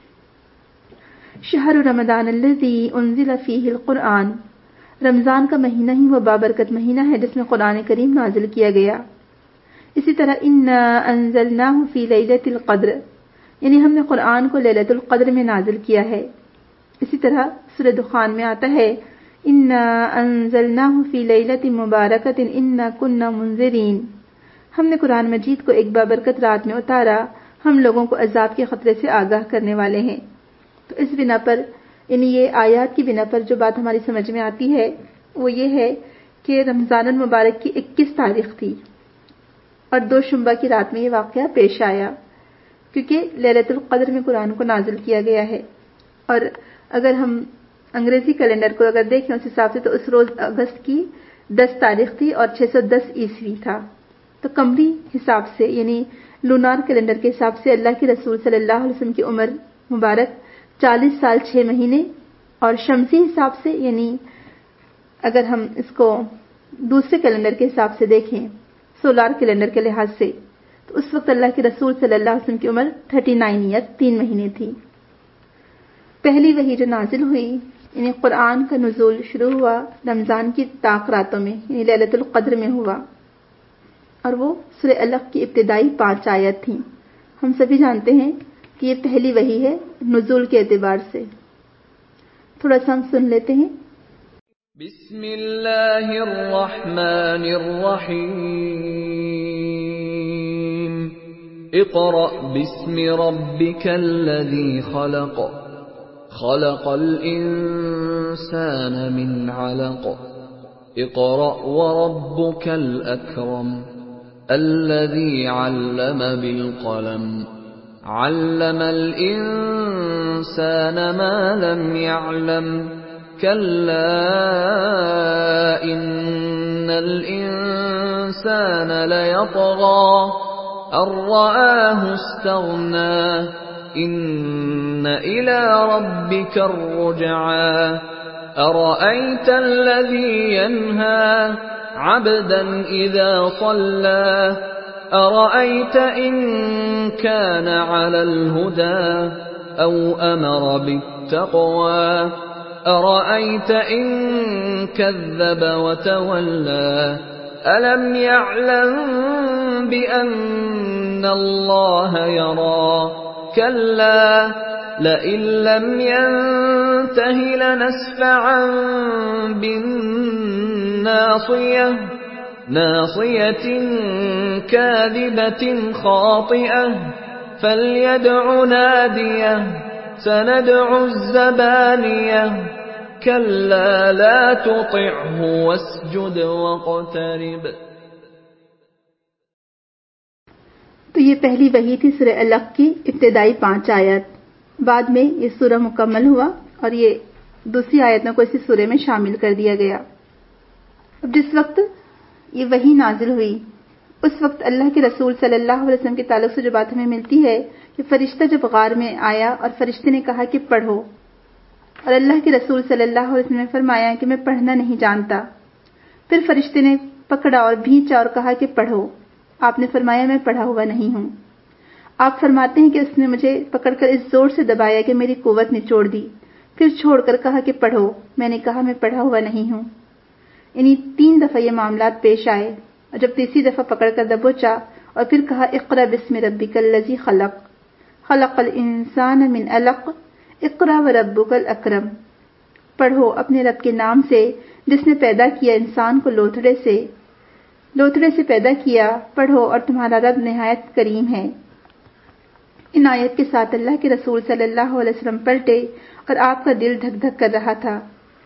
B: شہر رمضان الذی انزل فیہ القرآن، رمضان کا مہینہ ہی وہ بابرکت مہینہ ہے جس میں قرآن کریم نازل کیا گیا۔ اسی طرح انا انزلناہ فی لیلۃ القدر، یعنی ہم نے قرآن کو لیلۃ القدر میں نازل کیا ہے۔ اسی طرح سورہ دخان میں آتا ہے انا انزلناہ فی لیلۃ مبارکۃ انا کنا منذرین، ہم نے قرآن مجید کو ایک بابرکت رات میں اتارا، ہم لوگوں کو عذاب کے خطرے سے آگاہ کرنے والے ہیں۔ تو اس بنا پر، یعنی یہ آیات کی بنا پر جو بات ہماری سمجھ میں آتی ہے وہ یہ ہے کہ رمضان المبارک کی 21 تاریخ تھی اور 2 شنبہ کی رات میں یہ واقعہ پیش آیا، کیونکہ لیلۃ القدر میں قرآن کو نازل کیا گیا ہے۔ اور اگر ہم انگریزی کیلنڈر کو اگر دیکھیں اس حساب سے تو اس روز اگست کی 10 تاریخ تھی اور 610 عیسوی تھا۔ تو قمری حساب سے یعنی لونار کیلنڈر کے حساب سے اللہ کے رسول صلی اللہ علیہ وسلم کی عمر مبارک 40 سال 6 مہینے، اور شمسی حساب سے یعنی اگر ہم اس کو دوسرے کیلنڈر کے حساب سے دیکھیں، سولار کیلنڈر کے لحاظ سے، تو اس وقت اللہ کے رسول صلی اللہ علیہ وسلم کی عمر 39 ایئر 3 مہینے تھی۔ پہلی وحی جو نازل ہوئی، یعنی قرآن کا نزول شروع ہوا رمضان کی طاق راتوں میں، یعنی لیلۃ القدر میں ہوا، اور وہ سورہ الق کی ابتدائی 5 آیت تھیں۔ ہم سبھی جانتے ہیں کہ یہ پہلی وحی ہے نزول کے اعتبار سے۔ تھوڑا سا ہم سن لیتے ہیں۔
C: بسم اللہ الرحمن الرحیم اقرأ باسم ربک الذی خلق خلق الانسان من علق اقرأ وربک الاکرم الذی علم بالقلم علم الانسان ما لم يعلم كلا ان الانسان ليطغى ان رآه استغنى ان الى ربك الرجعى أرأيت الذي ينهى عبدا اذا صلى أرأيت إن كان على الهدى أو أمر بالتقوى أرأيت إن كذب وتولى ألم يعلم بأن الله يرى كلا لئن لم ينته لنسفعا بالناصية ناصية كاذبة خاطئة فليدع ناديه سندع الزبانية كلا لا تطعه واسجد واقترب۔
B: تو یہ پہلی وحی تھی سورہ الق کی ابتدائی 5 آیت، بعد میں یہ سورہ مکمل ہوا اور یہ دوسری آیتوں کو اسی سورہ میں شامل کر دیا گیا۔ اب جس وقت یہ وحی نازل ہوئی اس وقت اللہ کے رسول صلی اللہ علیہ وسلم کے تعلق سے جو بات ہمیں ملتی ہے کہ فرشتہ جب غار میں آیا اور فرشتے نے کہا کہ پڑھو، اور اللہ کے رسول صلی اللہ علیہ وسلم نے فرمایا کہ میں پڑھنا نہیں جانتا۔ پھر فرشتے نے پکڑا اور بھینچا اور کہا کہ پڑھو۔ آپ نے فرمایا میں پڑھا ہوا نہیں ہوں۔ آپ فرماتے ہیں کہ اس نے مجھے پکڑ کر اس زور سے دبایا کہ میری قوت نچوڑ دی، پھر چھوڑ کر کہا کہ پڑھو۔ میں نے کہا میں پڑھا ہوا نہیں ہوں۔ یعنی 3 دفعہ یہ معاملات پیش آئے، اور جب تیسری دفعہ پکڑ کر دبوچا اور پھر کہا اقرأ بسم ربک الذی خلق خلق الانسان من علق اقرأ وربک الاکرم، پڑھو اپنے رب کے نام سے جس نے پیدا کیا انسان کو لوتھڑے سے پیدا کیا، پڑھو اور تمہارا رب نہایت کریم ہے۔ ان آیت کے ساتھ اللہ کے رسول صلی اللہ علیہ وسلم پلٹے اور آپ کا دل دھک دھک کر رہا تھا۔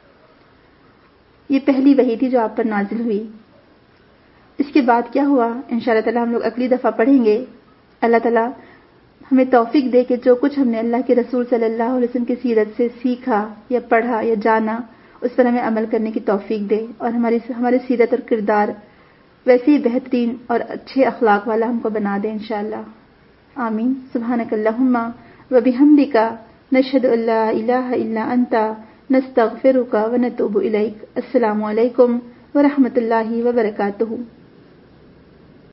B: یہ پہلی وحی تھی جو آپ پر نازل ہوئی۔ اس کے بعد کیا ہوا انشاءاللہ تعالی ہم لوگ اگلی دفعہ پڑھیں گے۔ اللہ تعالی ہمیں توفیق دے کہ جو کچھ ہم نے اللہ کے رسول صلی اللہ علیہ وسلم کی سیرت سے سیکھا یا پڑھا یا جانا، اس پر ہمیں عمل کرنے کی توفیق دے، اور ہماری سیرت اور کردار ویسے ہی بہترین اور اچھے اخلاق والا ہم کو بنا دے انشاءاللہ۔ آمین۔ سبحانک اللہم و بحمدک نشہد ان لا الہ الا انت نستغفرک و نتوب الیک۔ السلام علیکم ورحمۃ اللہ وبرکاتہ۔